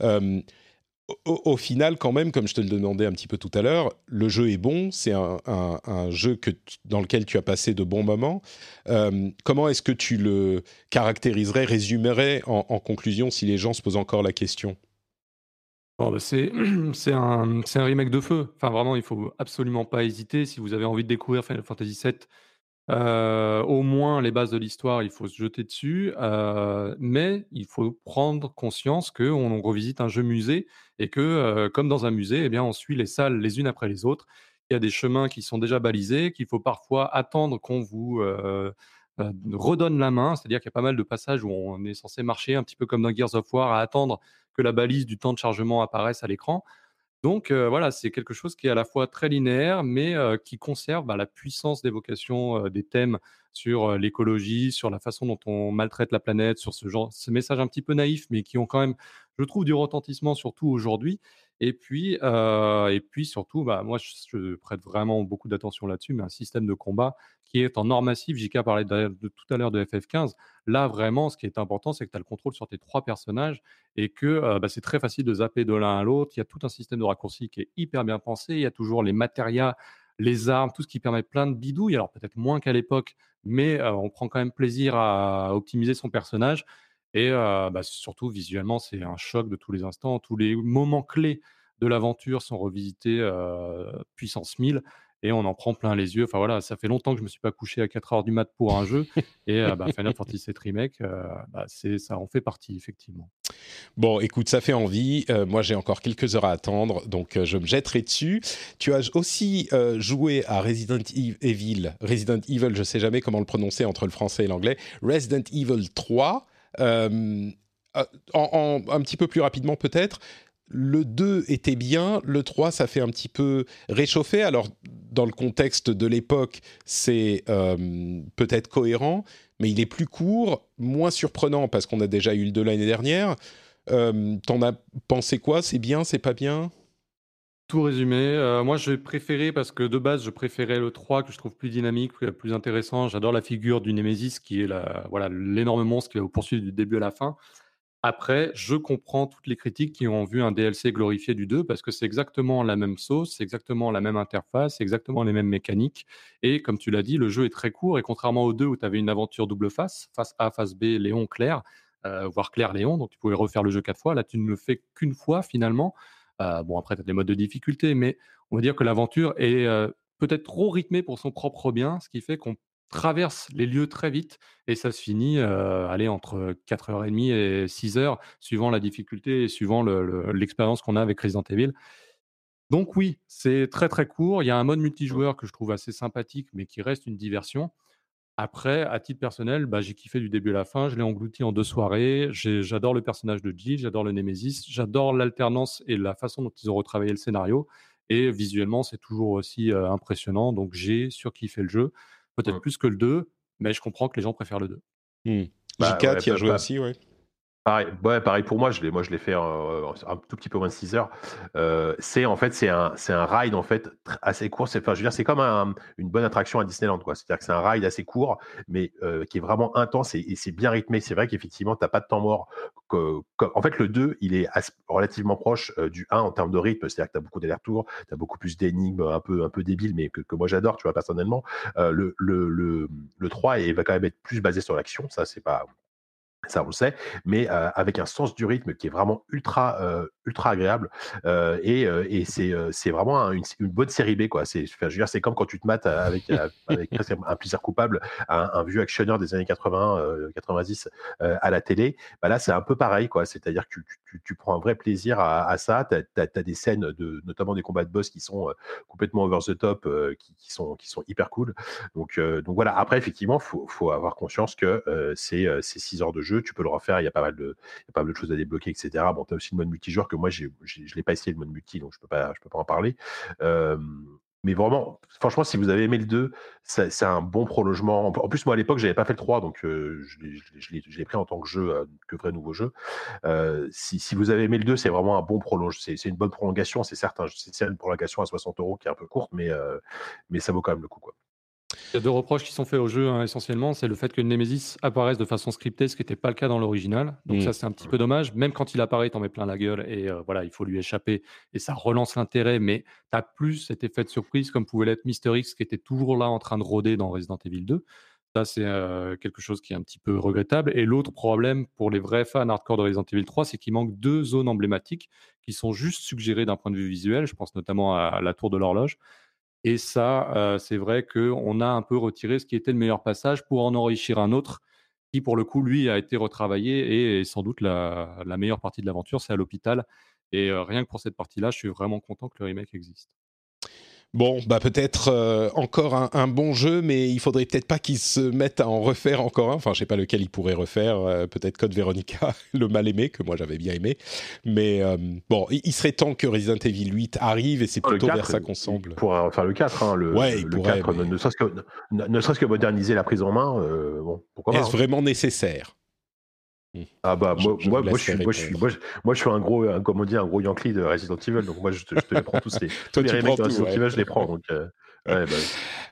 Au final, quand même, comme je te le demandais un petit peu tout à l'heure, le jeu est bon, c'est un jeu dans lequel tu as passé de bons moments. Comment est-ce que tu le caractériserais, résumerais en conclusion si les gens se posent encore la question? Bon, bah, c'est un remake de feu. Enfin, vraiment, il faut absolument pas hésiter. Si vous avez envie de découvrir Final Fantasy VII, au moins les bases de l'histoire, il faut se jeter dessus, mais il faut prendre conscience qu'on revisite un jeu musée et que, comme dans un musée, eh bien, on suit les salles les unes après les autres. Il y a des chemins qui sont déjà balisés, qu'il faut parfois attendre qu'on vous, redonne la main. C'est-à-dire qu'il y a pas mal de passages où on est censé marcher un petit peu comme dans Gears of War, à attendre que la balise du temps de chargement apparaisse à l'écran. Donc voilà, c'est quelque chose qui est à la fois très linéaire, mais qui conserve, la puissance d'évocation, des thèmes sur, l'écologie, sur la façon dont on maltraite la planète, sur ce message un petit peu naïf, mais qui ont quand même, je trouve, du retentissement, surtout aujourd'hui. Et puis surtout, moi, je prête vraiment beaucoup d'attention là-dessus, mais un système de combat qui est en or massif. JK parlait de tout à l'heure de FF15. Là, vraiment, ce qui est important, c'est que tu as le contrôle sur tes 3 personnages et que c'est très facile de zapper de l'un à l'autre. Il y a tout un système de raccourci qui est hyper bien pensé. Il y a toujours les matérias, les armes, tout ce qui permet plein de bidouilles. Alors peut-être moins qu'à l'époque, mais on prend quand même plaisir à optimiser son personnage. Et surtout, visuellement, c'est un choc de tous les instants. Tous les moments clés de l'aventure sont revisités puissance 1000 et on en prend plein les yeux. Enfin voilà, ça fait longtemps que je ne me suis pas couché à 4 heures du mat pour un jeu. Et Final Fantasy VII Remake, ça en fait partie, effectivement. Bon, écoute, ça fait envie. Moi, j'ai encore quelques heures à attendre, donc je me jetterai dessus. Tu as aussi joué à Resident Evil, je ne sais jamais comment le prononcer entre le français et l'anglais, Resident Evil 3. Un petit peu plus rapidement peut-être, le 2 était bien, le 3 ça fait un petit peu réchauffer. Alors dans le contexte de l'époque c'est peut-être cohérent, mais il est plus court, moins surprenant parce qu'on a déjà eu le 2 l'année dernière. T'en as pensé quoi? C'est bien, c'est pas bien? Tout résumé, moi j'ai préféré, parce que de base je préférais le 3 que je trouve plus dynamique, plus intéressant. J'adore la figure du Némésis qui est l'énorme monstre qui va vous poursuivre du début à la fin. Après, je comprends toutes les critiques qui ont vu un DLC glorifié du 2 parce que c'est exactement la même sauce, c'est exactement la même interface, c'est exactement les mêmes mécaniques. Et comme tu l'as dit, le jeu est très court et contrairement au 2 où tu avais une aventure double face A, face B, Léon, Claire, voire Claire, Léon, donc tu pouvais refaire le jeu 4 fois. Là, tu ne le fais qu'une fois finalement. Bon, après, tu as des modes de difficulté, mais on va dire que l'aventure est peut-être trop rythmée pour son propre bien, ce qui fait qu'on traverse les lieux très vite et ça se finit entre 4h30 et 6h, suivant la difficulté et suivant l'expérience qu'on a avec Resident Evil. Donc oui, c'est très très court. Il y a un mode multijoueur que je trouve assez sympathique, mais qui reste une diversion. Après, à titre personnel, j'ai kiffé du début à la fin. Je l'ai englouti en 2 soirées. J'adore le personnage de Jill, j'adore le Némésis, j'adore l'alternance et la façon dont ils ont retravaillé le scénario. Et visuellement, c'est toujours aussi impressionnant. Donc j'ai surkiffé le jeu. Peut-être plus que le 2, mais je comprends que les gens préfèrent le 2. JK, tu as joué aussi, ouais. Pareil pour moi. Je l'ai fait un tout petit peu moins de 6 heures. C'est un ride en fait assez court. Je veux dire, c'est comme une bonne attraction à Disneyland, quoi. C'est-à-dire que c'est un ride assez court, mais qui est vraiment intense et c'est bien rythmé. C'est vrai qu'effectivement, t'as pas de temps mort. En fait, le 2, il est relativement proche du 1 en termes de rythme. C'est-à-dire que t'as beaucoup d'allers-retours, t'as beaucoup plus d'énigmes un peu débiles, mais que moi j'adore, tu vois, personnellement. Le 3 va quand même être plus basé sur l'action. Ça, on le sait, mais avec un sens du rythme qui est vraiment ultra agréable. Et c'est vraiment une bonne série B, quoi. Je veux dire, c'est comme quand tu te mates avec presque un plaisir coupable un vieux actionneur des années 80, 90 à la télé. Là, c'est un peu pareil, quoi. C'est-à-dire que tu prends un vrai plaisir à ça. T'as des scènes, notamment des combats de boss qui sont complètement over the top, qui sont hyper cool. Donc voilà. Après, effectivement, faut avoir conscience que c'est 6 heures de jeu. Tu peux le refaire, il y a pas mal de choses à débloquer, etc. Bon, tu as aussi le mode multijoueur que moi, je l'ai pas essayé, le mode multi, donc je peux pas en parler. Mais vraiment, franchement, si vous avez aimé le 2, c'est un bon prolongement. En plus, moi, à l'époque, j'avais pas fait le 3, donc je l'ai pris en tant que jeu, que vrai nouveau jeu. Si vous avez aimé le 2, c'est vraiment un bon prolongement. C'est une bonne prolongation, c'est certain. C'est une prolongation à 60 € qui est un peu courte, mais ça vaut quand même le coup, quoi. Il y a 2 reproches qui sont faits au jeu, essentiellement. C'est le fait que le Némésis apparaisse de façon scriptée, ce qui n'était pas le cas dans l'original. Donc ça, c'est un petit peu dommage. Même quand il apparaît, t'en mets plein la gueule et il faut lui échapper. Et ça relance l'intérêt, mais t'as plus cet effet de surprise comme pouvait l'être Mister X, qui était toujours là en train de rôder dans Resident Evil 2. Ça, c'est quelque chose qui est un petit peu regrettable. Et l'autre problème pour les vrais fans hardcore de Resident Evil 3, c'est qu'il manque 2 zones emblématiques qui sont juste suggérées d'un point de vue visuel. Je pense notamment à la tour de l'horloge. Et ça, c'est vrai qu'on a un peu retiré ce qui était le meilleur passage pour en enrichir un autre qui, pour le coup, lui, a été retravaillé et est sans doute la meilleure partie de l'aventure, c'est à l'hôpital. Et rien que pour cette partie-là, je suis vraiment content que le remake existe. Bon, peut-être encore un bon jeu, mais il faudrait peut-être pas qu'ils se mettent à en refaire encore un. Enfin, je sais pas lequel ils pourraient refaire. Peut-être Code Veronica, le mal aimé, que moi j'avais bien aimé. Mais bon, il serait temps que Resident Evil 8 arrive et c'est plutôt vers ça qu'on semble. Il pourrait faire le 4. Hein, le 4, mais... ne serait-ce que moderniser la prise en main. Bon, pourquoi pas. Est-ce vraiment nécessaire ? Moi je suis un gros, comme on dit, un gros Yankee de Resident Evil, donc moi je te les prends tous les remakes de Resident Evil, je les prends. Donc Ouais, bah oui.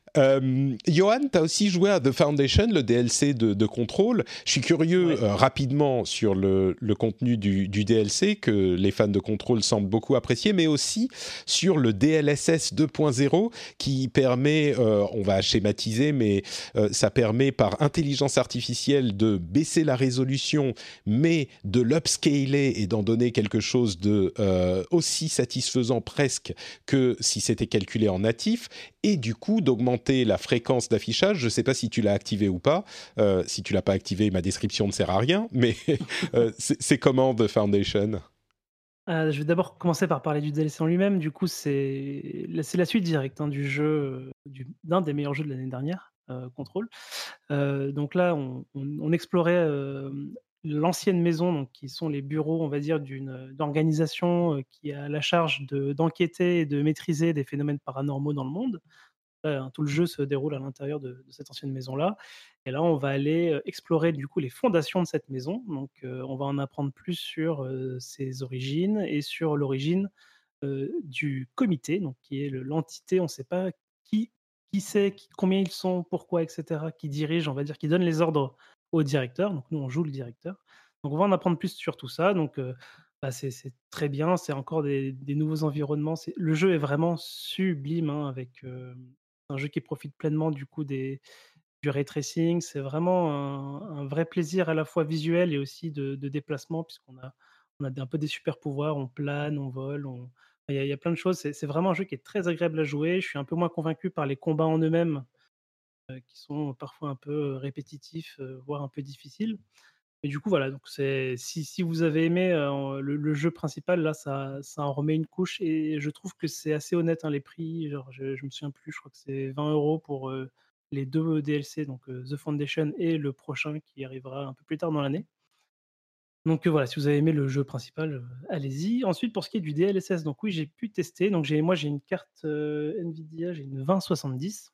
Johan, tu as aussi joué à The Foundation, le DLC de Control. Je suis curieux rapidement sur le contenu du DLC que les fans de Control semblent beaucoup apprécier, mais aussi sur le DLSS 2.0 qui permet, on va schématiser, mais ça permet par intelligence artificielle de baisser la résolution, mais de l'upscaler et d'en donner quelque chose de aussi satisfaisant presque que si c'était calculé en natif, et du coup d'augmenter la fréquence d'affichage. Je ne sais pas si tu l'as activé ou pas. Si tu l'as pas activé, ma description ne sert à rien. Mais c'est comment The Foundation ? Je vais d'abord commencer par parler du DLC en lui-même. Du coup, c'est la suite directe du jeu, d'un des meilleurs jeux de l'année dernière, Control. Donc là, on explorait l'ancienne maison, donc, qui sont les bureaux, on va dire, d'une organisation qui a la charge d'enquêter et de maîtriser des phénomènes paranormaux dans le monde. Tout le jeu se déroule à l'intérieur de cette ancienne maison-là. Et là, on va aller explorer du coup les fondations de cette maison. Donc, on va en apprendre plus sur ses origines et sur l'origine du comité, donc qui est l'entité. On ne sait pas qui c'est, combien ils sont, pourquoi, etc. Qui dirige, on va dire, qui donne les ordres au directeur. Donc, nous, on joue le directeur. Donc, on va en apprendre plus sur tout ça. Donc, c'est très bien. C'est encore des nouveaux environnements. Le jeu est vraiment sublime avec un jeu qui profite pleinement du coup du ray tracing. C'est vraiment un vrai plaisir à la fois visuel et aussi de déplacement, puisqu'on a un peu des super pouvoirs, on plane, on vole, il y a plein de choses. C'est vraiment un jeu qui est très agréable à jouer. Je suis un peu moins convaincu par les combats en eux-mêmes, qui sont parfois un peu répétitifs, voire un peu difficiles. Et du coup, voilà, donc si vous avez aimé le jeu principal, là, ça en remet une couche et je trouve que c'est assez honnête, les prix. Genre, je me souviens plus, je crois que c'est 20 € pour les deux DLC, donc The Foundation et le prochain qui arrivera un peu plus tard dans l'année. Donc voilà, si vous avez aimé le jeu principal, allez-y. Ensuite, pour ce qui est du DLSS, donc oui, j'ai pu tester. Donc moi, j'ai une carte Nvidia, j'ai une 2070,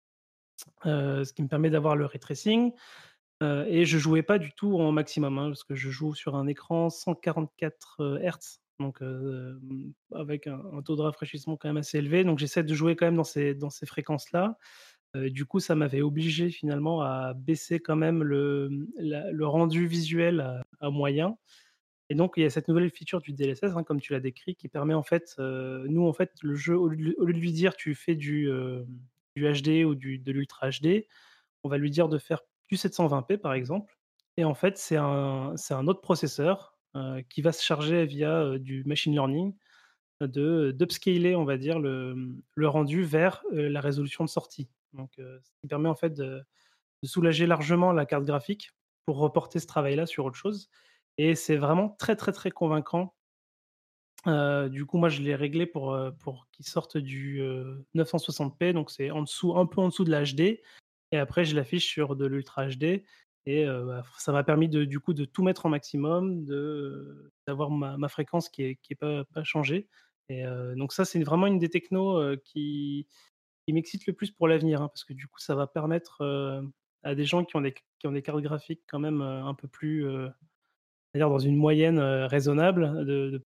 ce qui me permet d'avoir le ray tracing. Et je jouais pas du tout en maximum, parce que je joue sur un écran 144 Hz, donc avec un taux de rafraîchissement quand même assez élevé. Donc j'essaie de jouer quand même dans ces fréquences-là. Du coup, ça m'avait obligé finalement à baisser quand même le rendu visuel à moyen. Et donc il y a cette nouvelle feature du DLSS, comme tu l'as décrit, qui permet en fait, nous en fait le jeu au lieu de lui dire: «Tu fais du HD ou de l'ultra HD», on va lui dire de faire du 720p par exemple. Et en fait, c'est un autre processeur qui va se charger via du machine learning d'upscaler, on va dire, le rendu vers la résolution de sortie. Donc, ce qui permet en fait de soulager largement la carte graphique pour reporter ce travail-là sur autre chose. Et c'est vraiment très, très, très convaincant. Du coup, moi, je l'ai réglé pour qu'il sorte du 960p, donc c'est un peu en dessous de la HD. Et après, je l'affiche sur de l'Ultra HD et ça m'a permis du coup, de tout mettre en maximum, d'avoir ma fréquence qui est pas changée. Et donc ça, c'est vraiment une des technos qui m'excite le plus pour l'avenir, parce que du coup, ça va permettre, à des gens qui ont des cartes graphiques quand même, un peu plus, c'est-à-dire dans une moyenne, raisonnable,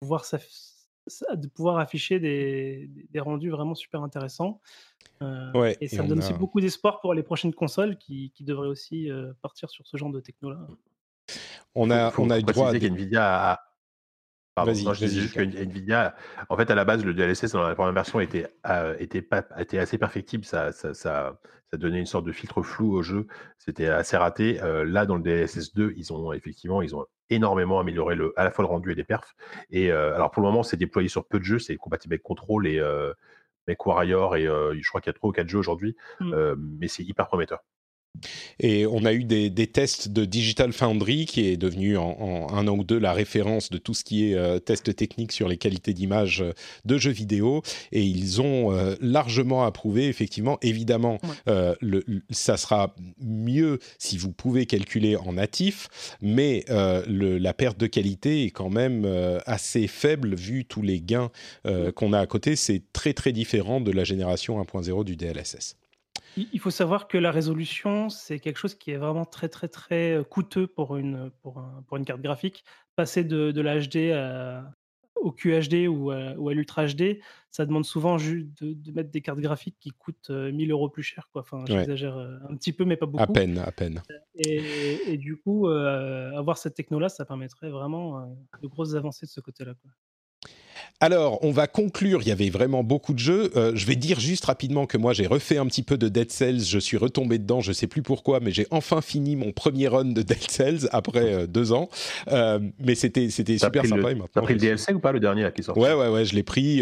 de pouvoir afficher des rendus vraiment super intéressants. Ouais, Et et ça me donne aussi beaucoup d'espoir pour les prochaines consoles qui devraient aussi partir sur ce genre de techno-là. on a eu droit à préciser des... qu'NVIDIA a. Pardon, non, je disais Vas-y, juste que Lucas. Nvidia, en fait, à la base, le DLSS dans la première version était assez perfectible. Ça donnait une sorte de filtre flou au jeu. C'était assez raté. Là, dans le DLSS 2, ils ont énormément amélioré à la fois le rendu et les perfs. Et alors, pour le moment, c'est déployé sur peu de jeux. C'est compatible avec Control et MechWarrior. Et je crois qu'il y a 3 ou 4 jeux aujourd'hui. Mmh. Mais c'est hyper prometteur. Et on a eu des tests de Digital Foundry, qui est devenu en un an ou deux la référence de tout ce qui est test technique sur les qualités d'image de jeux vidéo. Et ils ont largement approuvé, effectivement. Évidemment, ça sera mieux si vous pouvez calculer en natif, mais la perte de qualité est quand même assez faible vu tous les gains qu'on a à côté. C'est très, très différent de la génération 1.0 du DLSS. Il faut savoir que la résolution, c'est quelque chose qui est vraiment très, très, très coûteux pour une carte graphique. Passer de la HD au QHD ou à l'Ultra HD, ça demande souvent de mettre des cartes graphiques qui coûtent 1 000 € plus cher, quoi. Enfin, Ouais. j'exagère un petit peu, mais pas À beaucoup. peine, à peine. Et du coup, avoir cette techno-là, ça permettrait vraiment de grosses avancées de ce côté-là, quoi. Alors, on va conclure. Il y avait vraiment beaucoup de jeux. Je vais dire juste rapidement que moi, j'ai refait un petit peu de Dead Cells. Je suis retombé dedans. Je sais plus pourquoi, mais j'ai enfin fini mon premier run de Dead Cells après 2 ans. Mais c'était super sympa. Et maintenant, t'as pris le DLC ou pas, le dernier là, qui est sorti? Ouais, je l'ai pris,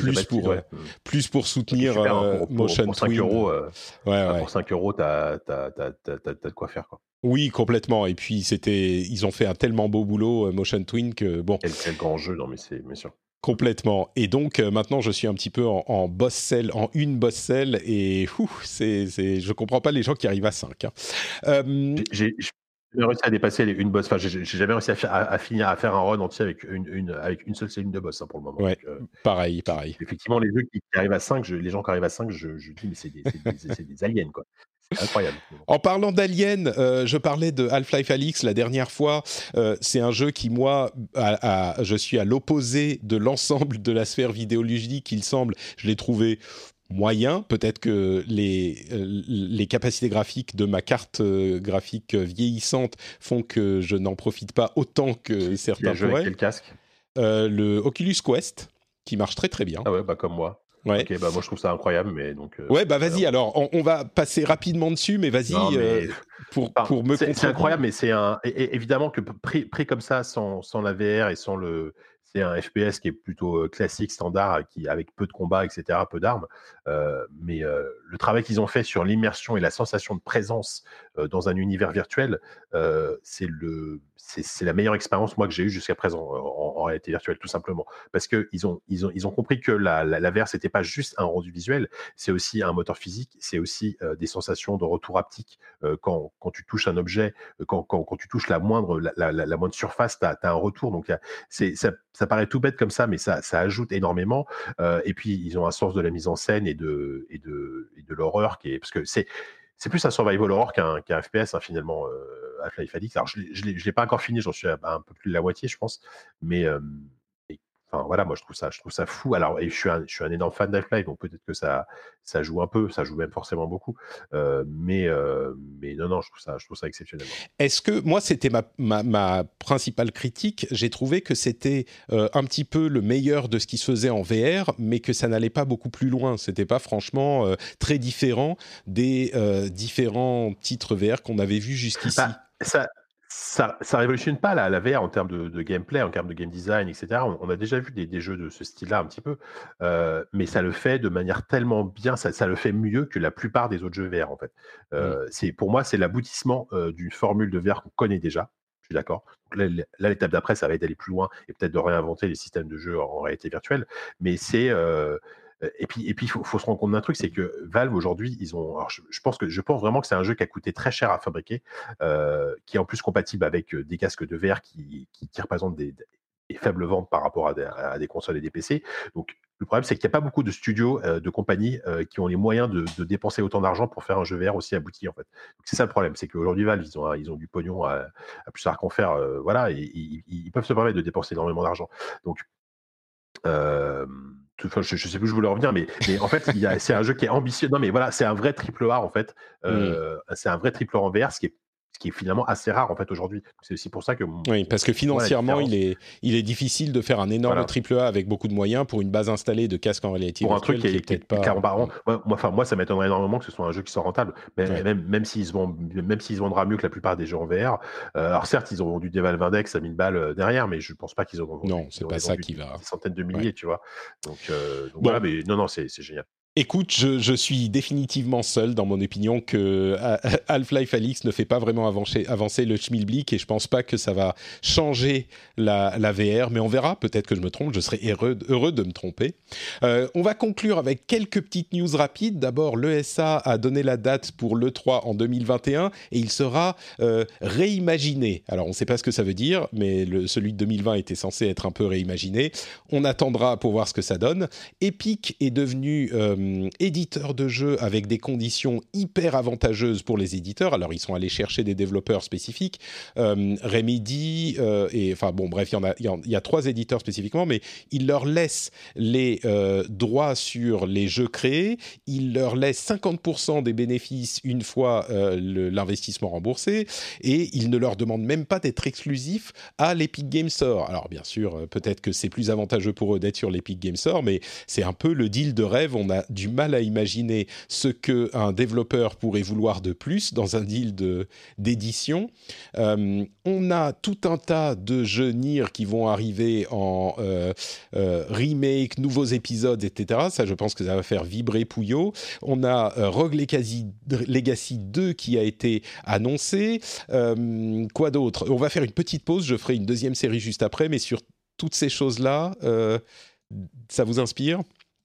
plus pour soutenir super, Motion pour 5 Twin. euros. Ouais. Pour 5 euros, t'as de quoi faire, quoi. Oui, complètement. Et puis ils ont fait un tellement beau boulot, Motion Twin, que bon. Quel grand jeu, non mais c'est bien sûr. Complètement. Et donc maintenant, je suis un petit peu en boss cell, en une boss cell, et je comprends pas les gens qui arrivent à 5. J'ai jamais réussi à dépasser une boss. Enfin, j'ai jamais réussi à finir à faire un run entier avec une seule cellule de boss, hein, pour le moment. Ouais, donc, pareil. Effectivement, les jeux qui arrivent à 5, les gens qui arrivent à 5, je dis mais c'est des aliens, quoi. C'est incroyable. En parlant d'Alien, je parlais de Half-Life Alyx la dernière fois. C'est un jeu qui, moi, je suis à l'opposé de l'ensemble de la sphère vidéoludique, il semble. Je l'ai trouvé moyen. Peut-être que les capacités graphiques de ma carte graphique vieillissante font que je n'en profite pas autant que certains pourraient. Quel casque? Le Oculus Quest, qui marche très très bien. Ah ouais, comme moi. Ouais. Ok, moi je trouve ça incroyable, mais donc. Ouais, vas-y. Alors, on va passer rapidement dessus, mais vas-y pour me c'est incroyable, mais c'est évidemment que pris comme ça, sans la VR et sans c'est un FPS qui est plutôt classique, standard, avec peu de combats, etc., peu d'armes. Mais le travail qu'ils ont fait sur l'immersion et la sensation de présence dans un univers virtuel, c'est la meilleure expérience moi que j'ai eue jusqu'à présent en réalité virtuelle, tout simplement, parce que ils ont compris que la VR c'était pas juste un rendu visuel, c'est aussi un moteur physique, c'est aussi des sensations de retour haptique quand tu touches un objet, quand tu touches la moindre surface, t'as un retour. Donc ça paraît tout bête comme ça, mais ça ajoute énormément. Et puis ils ont un sens de la mise en scène et de l'horreur parce que c'est plus un survival horror qu'un FPS, hein, finalement. Half-Life Alyx. Alors je l'ai pas encore fini, j'en suis à un peu plus de la moitié, je pense. Mais enfin voilà, moi je trouve ça fou. Alors et je suis un énorme fan d'Half-Life, donc peut-être que ça joue un peu, ça joue même forcément beaucoup. Mais non, je trouve ça exceptionnel. Est-ce que moi c'était ma principale critique, j'ai trouvé que c'était un petit peu le meilleur de ce qui se faisait en VR, mais que ça n'allait pas beaucoup plus loin. C'était pas franchement très différent des différents titres VR qu'on avait vus jusqu'ici. Ça révolutionne pas la VR en termes de gameplay, en termes de game design, etc. On a déjà vu des jeux de ce style-là un petit peu, mais ça le fait de manière tellement bien, ça le fait mieux que la plupart des autres jeux VR, en fait. Pour moi, c'est l'aboutissement d'une formule de VR qu'on connaît déjà. Je suis d'accord. Là, l'étape d'après, ça va être d'aller plus loin et peut-être de réinventer les systèmes de jeu en réalité virtuelle. Mais c'est et puis il faut se rendre compte d'un truc, c'est que Valve aujourd'hui, ils ont. Alors je pense vraiment que c'est un jeu qui a coûté très cher à fabriquer, qui est en plus compatible avec des casques de VR qui représentent des faibles ventes par rapport à des consoles et des PC. Donc le problème, c'est qu'il n'y a pas beaucoup de studios, de compagnies qui ont les moyens de dépenser autant d'argent pour faire un jeu VR aussi abouti, en fait. Donc c'est ça le problème, c'est qu'aujourd'hui Valve, ils ont du pognon à plus tard qu'en faire, voilà, et ils peuvent se permettre de dépenser énormément d'argent. Donc je sais plus où je voulais revenir, mais en fait, c'est un jeu qui est ambitieux. Non, mais voilà, c'est un vrai triple A en fait. C'est un vrai triple A en VR, ce qui est finalement assez rare en fait aujourd'hui. C'est aussi pour ça que oui, parce que financièrement, il est difficile de faire un énorme triple A avec beaucoup de moyens pour une base installée de casque en réalité pour virtuelle, un truc qui est peut-être pas. Moi, ça m'étonnerait énormément que ce soit un jeu qui soit rentable, même s'ils se vendra mieux que la plupart des jeux en VR. Alors certes, ils ont vendu des Valve Index à 1000 balles derrière, mais je pense pas qu'ils ont vendu. Non, c'est pas ça qui va. Des centaines de milliers, tu vois. Donc voilà, mais non, c'est génial. Écoute, je suis définitivement seul dans mon opinion que Half-Life Alyx ne fait pas vraiment avancer le schmilblick et je pense pas que ça va changer la VR, mais on verra, peut-être que je me trompe, je serai heureux de me tromper. On va conclure avec quelques petites news rapides. D'abord, l'ESA a donné la date pour l'E3 en 2021 et il sera réimaginé. Alors, on ne sait pas ce que ça veut dire, mais celui de 2020 était censé être un peu réimaginé. On attendra pour voir ce que ça donne. Epic est devenu éditeur de jeux avec des conditions hyper avantageuses pour les éditeurs. Alors, ils sont allés chercher des développeurs spécifiques, Remedy, et enfin bon, bref, il y a 3 éditeurs spécifiquement, mais ils leur laissent les droits sur les jeux créés, ils leur laissent 50% des bénéfices une fois l'investissement remboursé, et ils ne leur demandent même pas d'être exclusifs à l'Epic Games Store. Alors, bien sûr, peut-être que c'est plus avantageux pour eux d'être sur l'Epic Games Store, mais c'est un peu le deal de rêve. On a du mal à imaginer ce qu'un développeur pourrait vouloir de plus dans un deal d'édition. On a tout un tas de jeux Nier qui vont arriver en remake, nouveaux épisodes, etc. Ça, je pense que ça va faire vibrer Pouillot. On a Rogue Legacy 2 qui a été annoncé. Quoi d'autre ? On va faire une petite pause. Je ferai une deuxième série juste après, mais sur toutes ces choses-là, ça vous inspire ?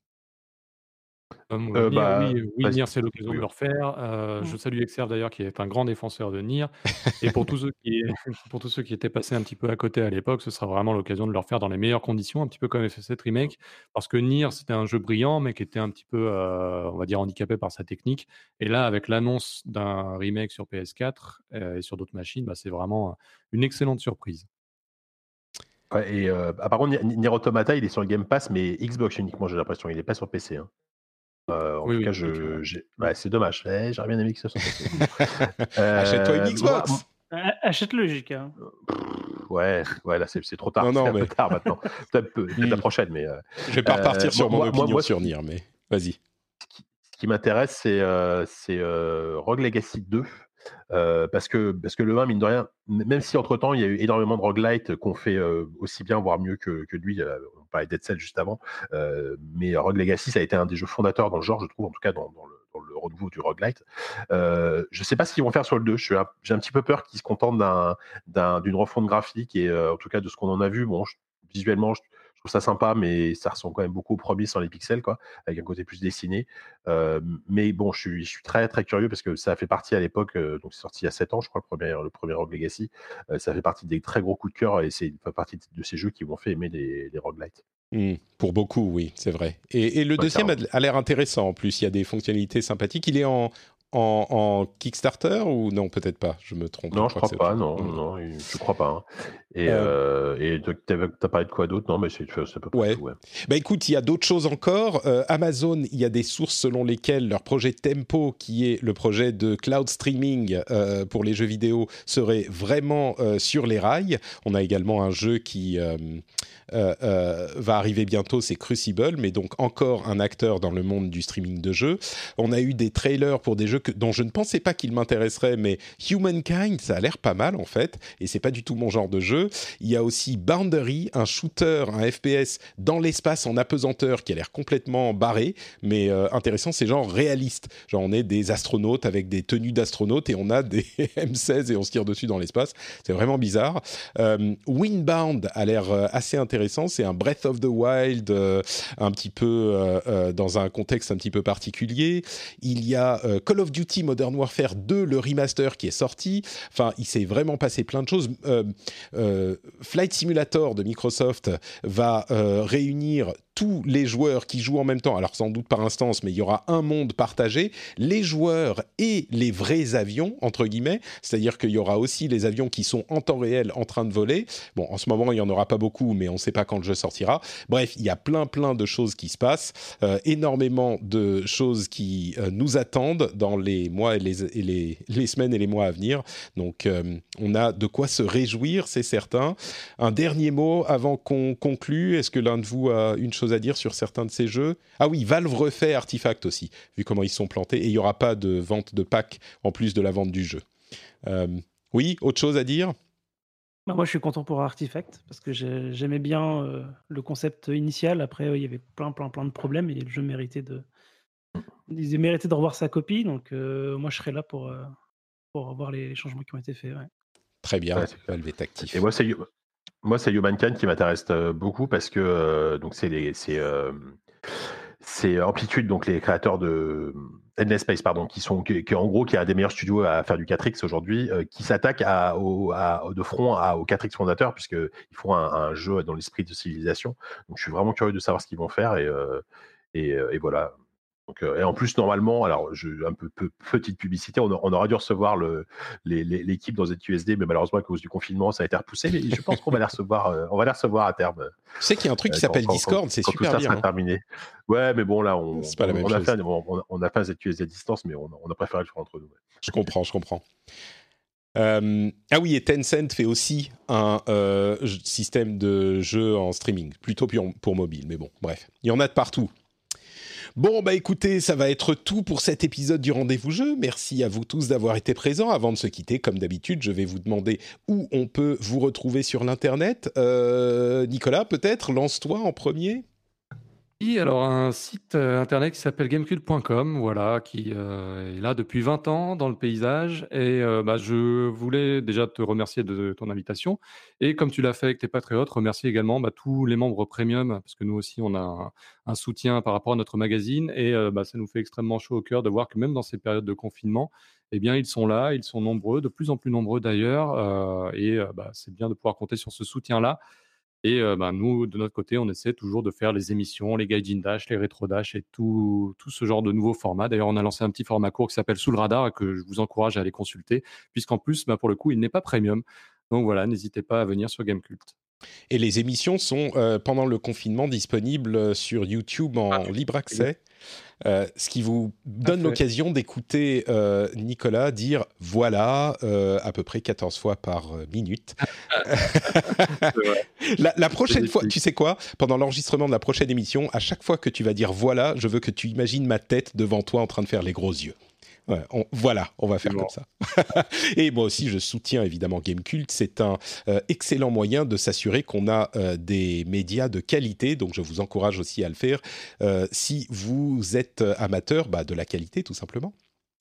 Oui, Nier, c'est l'occasion de le refaire. Je salue Exerve d'ailleurs, qui est un grand défenseur de Nier. Et pour tous ceux qui étaient passés un petit peu à côté à l'époque, ce sera vraiment l'occasion de le refaire dans les meilleures conditions, un petit peu comme FF7 Remake, parce que Nier, c'était un jeu brillant, mais qui était un petit peu, on va dire, handicapé par sa technique. Et là, avec l'annonce d'un remake sur PS4 et sur d'autres machines, c'est vraiment une excellente surprise. Ouais, et par contre, Nier Automata, il est sur le Game Pass, mais Xbox uniquement, j'ai l'impression. Il n'est pas sur PC. Hein. En tout cas, c'est dommage. J'aurais bien aimé que ce soit sur PC. Achète-toi une Xbox. Achète-le, JK. Ouais, là, c'est trop tard. Non, un peu tard maintenant. Peut-être la prochaine, mais... Je vais pas repartir sur mon opinion sur Nier, mais vas-y. Ce qui m'intéresse, c'est Rogue Legacy 2. Parce que le 1, mine de rien, même si entre-temps, il y a eu énormément de roguelite qu'on fait aussi bien, voire mieux que lui. On parlait de Dead Cells juste avant. Mais Rogue Legacy, ça a été un des jeux fondateurs dans le genre, je trouve, en tout cas dans le renouveau du roguelite. Je sais pas ce qu'ils vont faire sur le 2. J'ai un petit peu peur qu'ils se contentent d'une refonte graphique et en tout cas de ce qu'on en a vu. Bon, visuellement, je trouve ça sympa, mais ça ressemble quand même beaucoup au premier sans les pixels, quoi, avec un côté plus dessiné. Mais bon, je suis très très curieux parce que ça fait partie à l'époque, donc c'est sorti il y a 7 ans, je crois, le premier Rogue Legacy. Ça fait partie des très gros coups de cœur et c'est partie de ces jeux qui m'ont fait aimer les roguelites. Pour beaucoup, oui, c'est vrai. Et le deuxième a l'air intéressant en plus. Il y a des fonctionnalités sympathiques. Il est en Kickstarter ou non, peut-être pas, je me trompe. Non, je crois pas, non, je crois pas. Hein. Et t'as parlé de quoi d'autre ? Non, mais c'est à peu près tout. Ouais. Bah écoute, il y a d'autres choses encore. Amazon, il y a des sources selon lesquelles leur projet Tempo, qui est le projet de cloud streaming pour les jeux vidéo, serait vraiment sur les rails. On a également un jeu qui va arriver bientôt, c'est Crucible, mais donc encore un acteur dans le monde du streaming de jeux. On a eu des trailers pour des jeux dont je ne pensais pas qu'ils m'intéresseraient, mais Humankind, ça a l'air pas mal en fait, et c'est pas du tout mon genre de jeu. Il y a aussi Boundary, un shooter, un FPS dans l'espace en apesanteur qui a l'air complètement barré, mais intéressant, c'est genre réaliste. Genre on est des astronautes avec des tenues d'astronautes et on a des M16 et on se tire dessus dans l'espace. C'est vraiment bizarre. Windbound a l'air assez intéressant, c'est un Breath of the Wild un petit peu dans un contexte un petit peu particulier. Il y a Call of Duty Modern Warfare 2, le remaster qui est sorti. Enfin, il s'est vraiment passé plein de choses. Flight Simulator de Microsoft va réunir tous les joueurs qui jouent en même temps, alors sans doute par instance, mais il y aura un monde partagé, les joueurs et les vrais avions, entre guillemets, c'est-à-dire qu'il y aura aussi les avions qui sont en temps réel en train de voler. Bon, en ce moment, il n'y en aura pas beaucoup, mais on ne sait pas quand le jeu sortira. Bref, il y a plein de choses qui se passent, énormément de choses qui nous attendent dans les mois et les semaines et les mois à venir. Donc, on a de quoi se réjouir, c'est certain. Un dernier mot avant qu'on conclue. Est-ce que l'un de vous a une chose à dire sur certains de ces jeux ? Ah oui, Valve refait Artifact aussi, vu comment ils sont plantés. Et il n'y aura pas de vente de packs en plus de la vente du jeu. Oui, autre chose à dire ? Moi, je suis content pour Artifact, parce que j'aimais bien le concept initial. Après, il y avait plein de problèmes, et le jeu méritait de revoir sa copie. Donc, moi, je serais là pour revoir les changements qui ont été faits. Ouais. Très bien, Valve est actif. Et moi, c'est Humankind qui m'intéresse beaucoup, parce que donc c'est Amplitude, donc les créateurs de Endless Space, pardon, qui en gros qui est un des meilleurs studios à faire du 4X aujourd'hui, qui s'attaque de front au 4X fondateur, puisqu'ils font un jeu dans l'esprit de civilisation. Donc je suis vraiment curieux de savoir ce qu'ils vont faire, et voilà. Donc, et en plus, normalement, alors un peu petite publicité, on aurait dû recevoir l'équipe dans ZQSD, mais malheureusement, à cause du confinement, ça a été repoussé. Mais je pense qu'on va les recevoir à terme. Tu sais qu'il y a un truc qui s'appelle Discord, c'est super bien. Quand tout ça sera terminé. Ouais, mais bon, là, on a fait un ZQSD à distance, mais on a préféré le faire entre nous. Ouais. Je comprends. Ah oui, et Tencent fait aussi un système de jeu en streaming, plutôt pour mobile, mais bon, bref, il y en a de partout. Bon, bah écoutez, ça va être tout pour cet épisode du Rendez-vous Jeu. Merci à vous tous d'avoir été présents. Avant de se quitter, comme d'habitude, je vais vous demander où on peut vous retrouver sur l'Internet. Nicolas, peut-être, lance-toi en premier. Alors un site internet qui s'appelle Gamecult.com, voilà, qui est là depuis 20 ans dans le paysage. Et je voulais déjà te remercier de ton invitation. Et comme tu l'as fait avec tes patriotes, remercier également tous les membres premium, parce que nous aussi, on a un soutien par rapport à notre magazine. Et ça nous fait extrêmement chaud au cœur de voir que même dans ces périodes de confinement, eh bien, ils sont là, ils sont nombreux, de plus en plus nombreux d'ailleurs. C'est bien de pouvoir compter sur ce soutien-là. Et nous, de notre côté, on essaie toujours de faire les émissions, les Gaijin Dash, les Rétro Dash et tout ce genre de nouveaux formats. D'ailleurs, on a lancé un petit format court qui s'appelle Sous le radar et que je vous encourage à aller consulter, puisqu'en plus, pour le coup, il n'est pas premium. Donc voilà, n'hésitez pas à venir sur Gamecult. Et les émissions sont, pendant le confinement, disponibles sur YouTube en libre accès. Ce qui vous donne l'occasion d'écouter Nicolas dire « voilà » à peu près 14 fois par minute. La prochaine fois, tu sais quoi ? Pendant l'enregistrement de la prochaine émission, à chaque fois que tu vas dire « voilà », je veux que tu imagines ma tête devant toi en train de faire les gros yeux. Ouais, on va faire comme ça. Et moi aussi, je soutiens évidemment Gamecult. C'est un excellent moyen de s'assurer qu'on a des médias de qualité. Donc, je vous encourage aussi à le faire si vous êtes amateur de la qualité, tout simplement.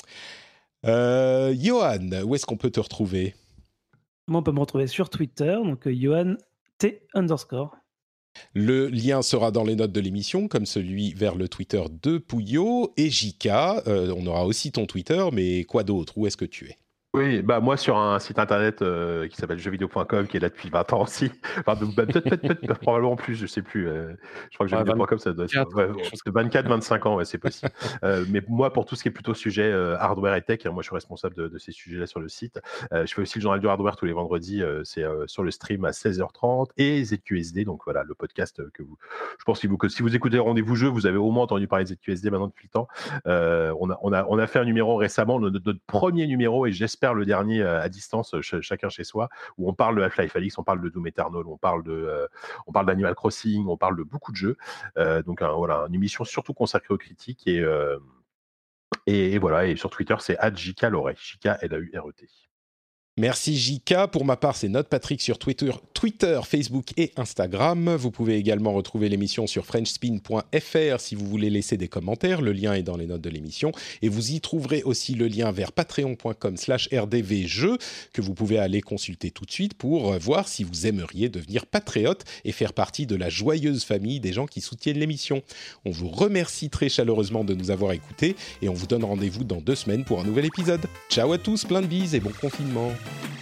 Johan, où est-ce qu'on peut te retrouver ? Moi, on peut me retrouver sur Twitter, donc Johan T_. Le lien sera dans les notes de l'émission, comme celui vers le Twitter de Pouillot. Et Jika, on aura aussi ton Twitter, mais quoi d'autre ? Où est-ce que tu es ? Oui, moi sur un site internet qui s'appelle jeuxvideo.com, qui est là depuis 20 ans aussi. Enfin, peut-être probablement plus, je sais plus. Je crois que jeuxvideo.com, ça doit être 24-25 ans, ouais, c'est possible. Mais moi, pour tout ce qui est plutôt sujet hardware et tech, moi je suis responsable de ces sujets-là sur le site. Je fais aussi le journal du hardware tous les vendredis, c'est sur le stream à 16h30 et ZQSD, donc voilà, le podcast je pense que si vous écoutez Rendez-vous Jeu, vous avez au moins entendu parler de ZQSD maintenant depuis le temps. On a fait un numéro récemment, notre premier numéro, et j'espère le dernier à distance, chacun chez soi, où on parle de Half-Life Alyx, on parle de Doom Eternal, on parle d'Animal Crossing, on parle de beaucoup de jeux. Donc voilà, une émission surtout consacrée aux critiques et voilà. Et sur Twitter, c'est @JKLauret, JKLAURET. Merci Jika. Pour ma part, c'est Note Patrick sur Twitter, Facebook et Instagram. Vous pouvez également retrouver l'émission sur frenchspin.fr si vous voulez laisser des commentaires. Le lien est dans les notes de l'émission. Et vous y trouverez aussi le lien vers patreon.com/rdvjeux que vous pouvez aller consulter tout de suite pour voir si vous aimeriez devenir patriote et faire partie de la joyeuse famille des gens qui soutiennent l'émission. On vous remercie très chaleureusement de nous avoir écoutés et on vous donne rendez-vous dans 2 semaines pour un nouvel épisode. Ciao à tous, plein de bises et bon confinement.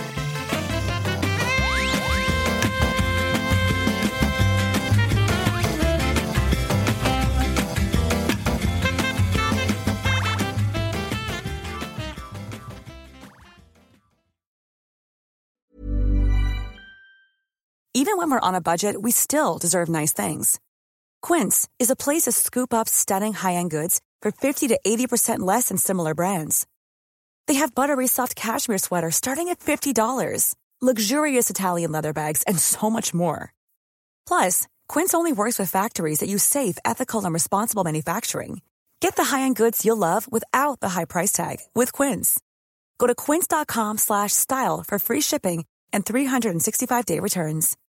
Even when we're on a budget, we still deserve nice things. Quince is a place to scoop up stunning high-end goods for 50 to 80% less than similar brands. They have buttery soft cashmere sweaters starting at $50, luxurious Italian leather bags, and so much more. Plus, Quince only works with factories that use safe, ethical, and responsible manufacturing. Get the high-end goods you'll love without the high price tag with Quince. Go to quince.com/style for free shipping and 365-day returns.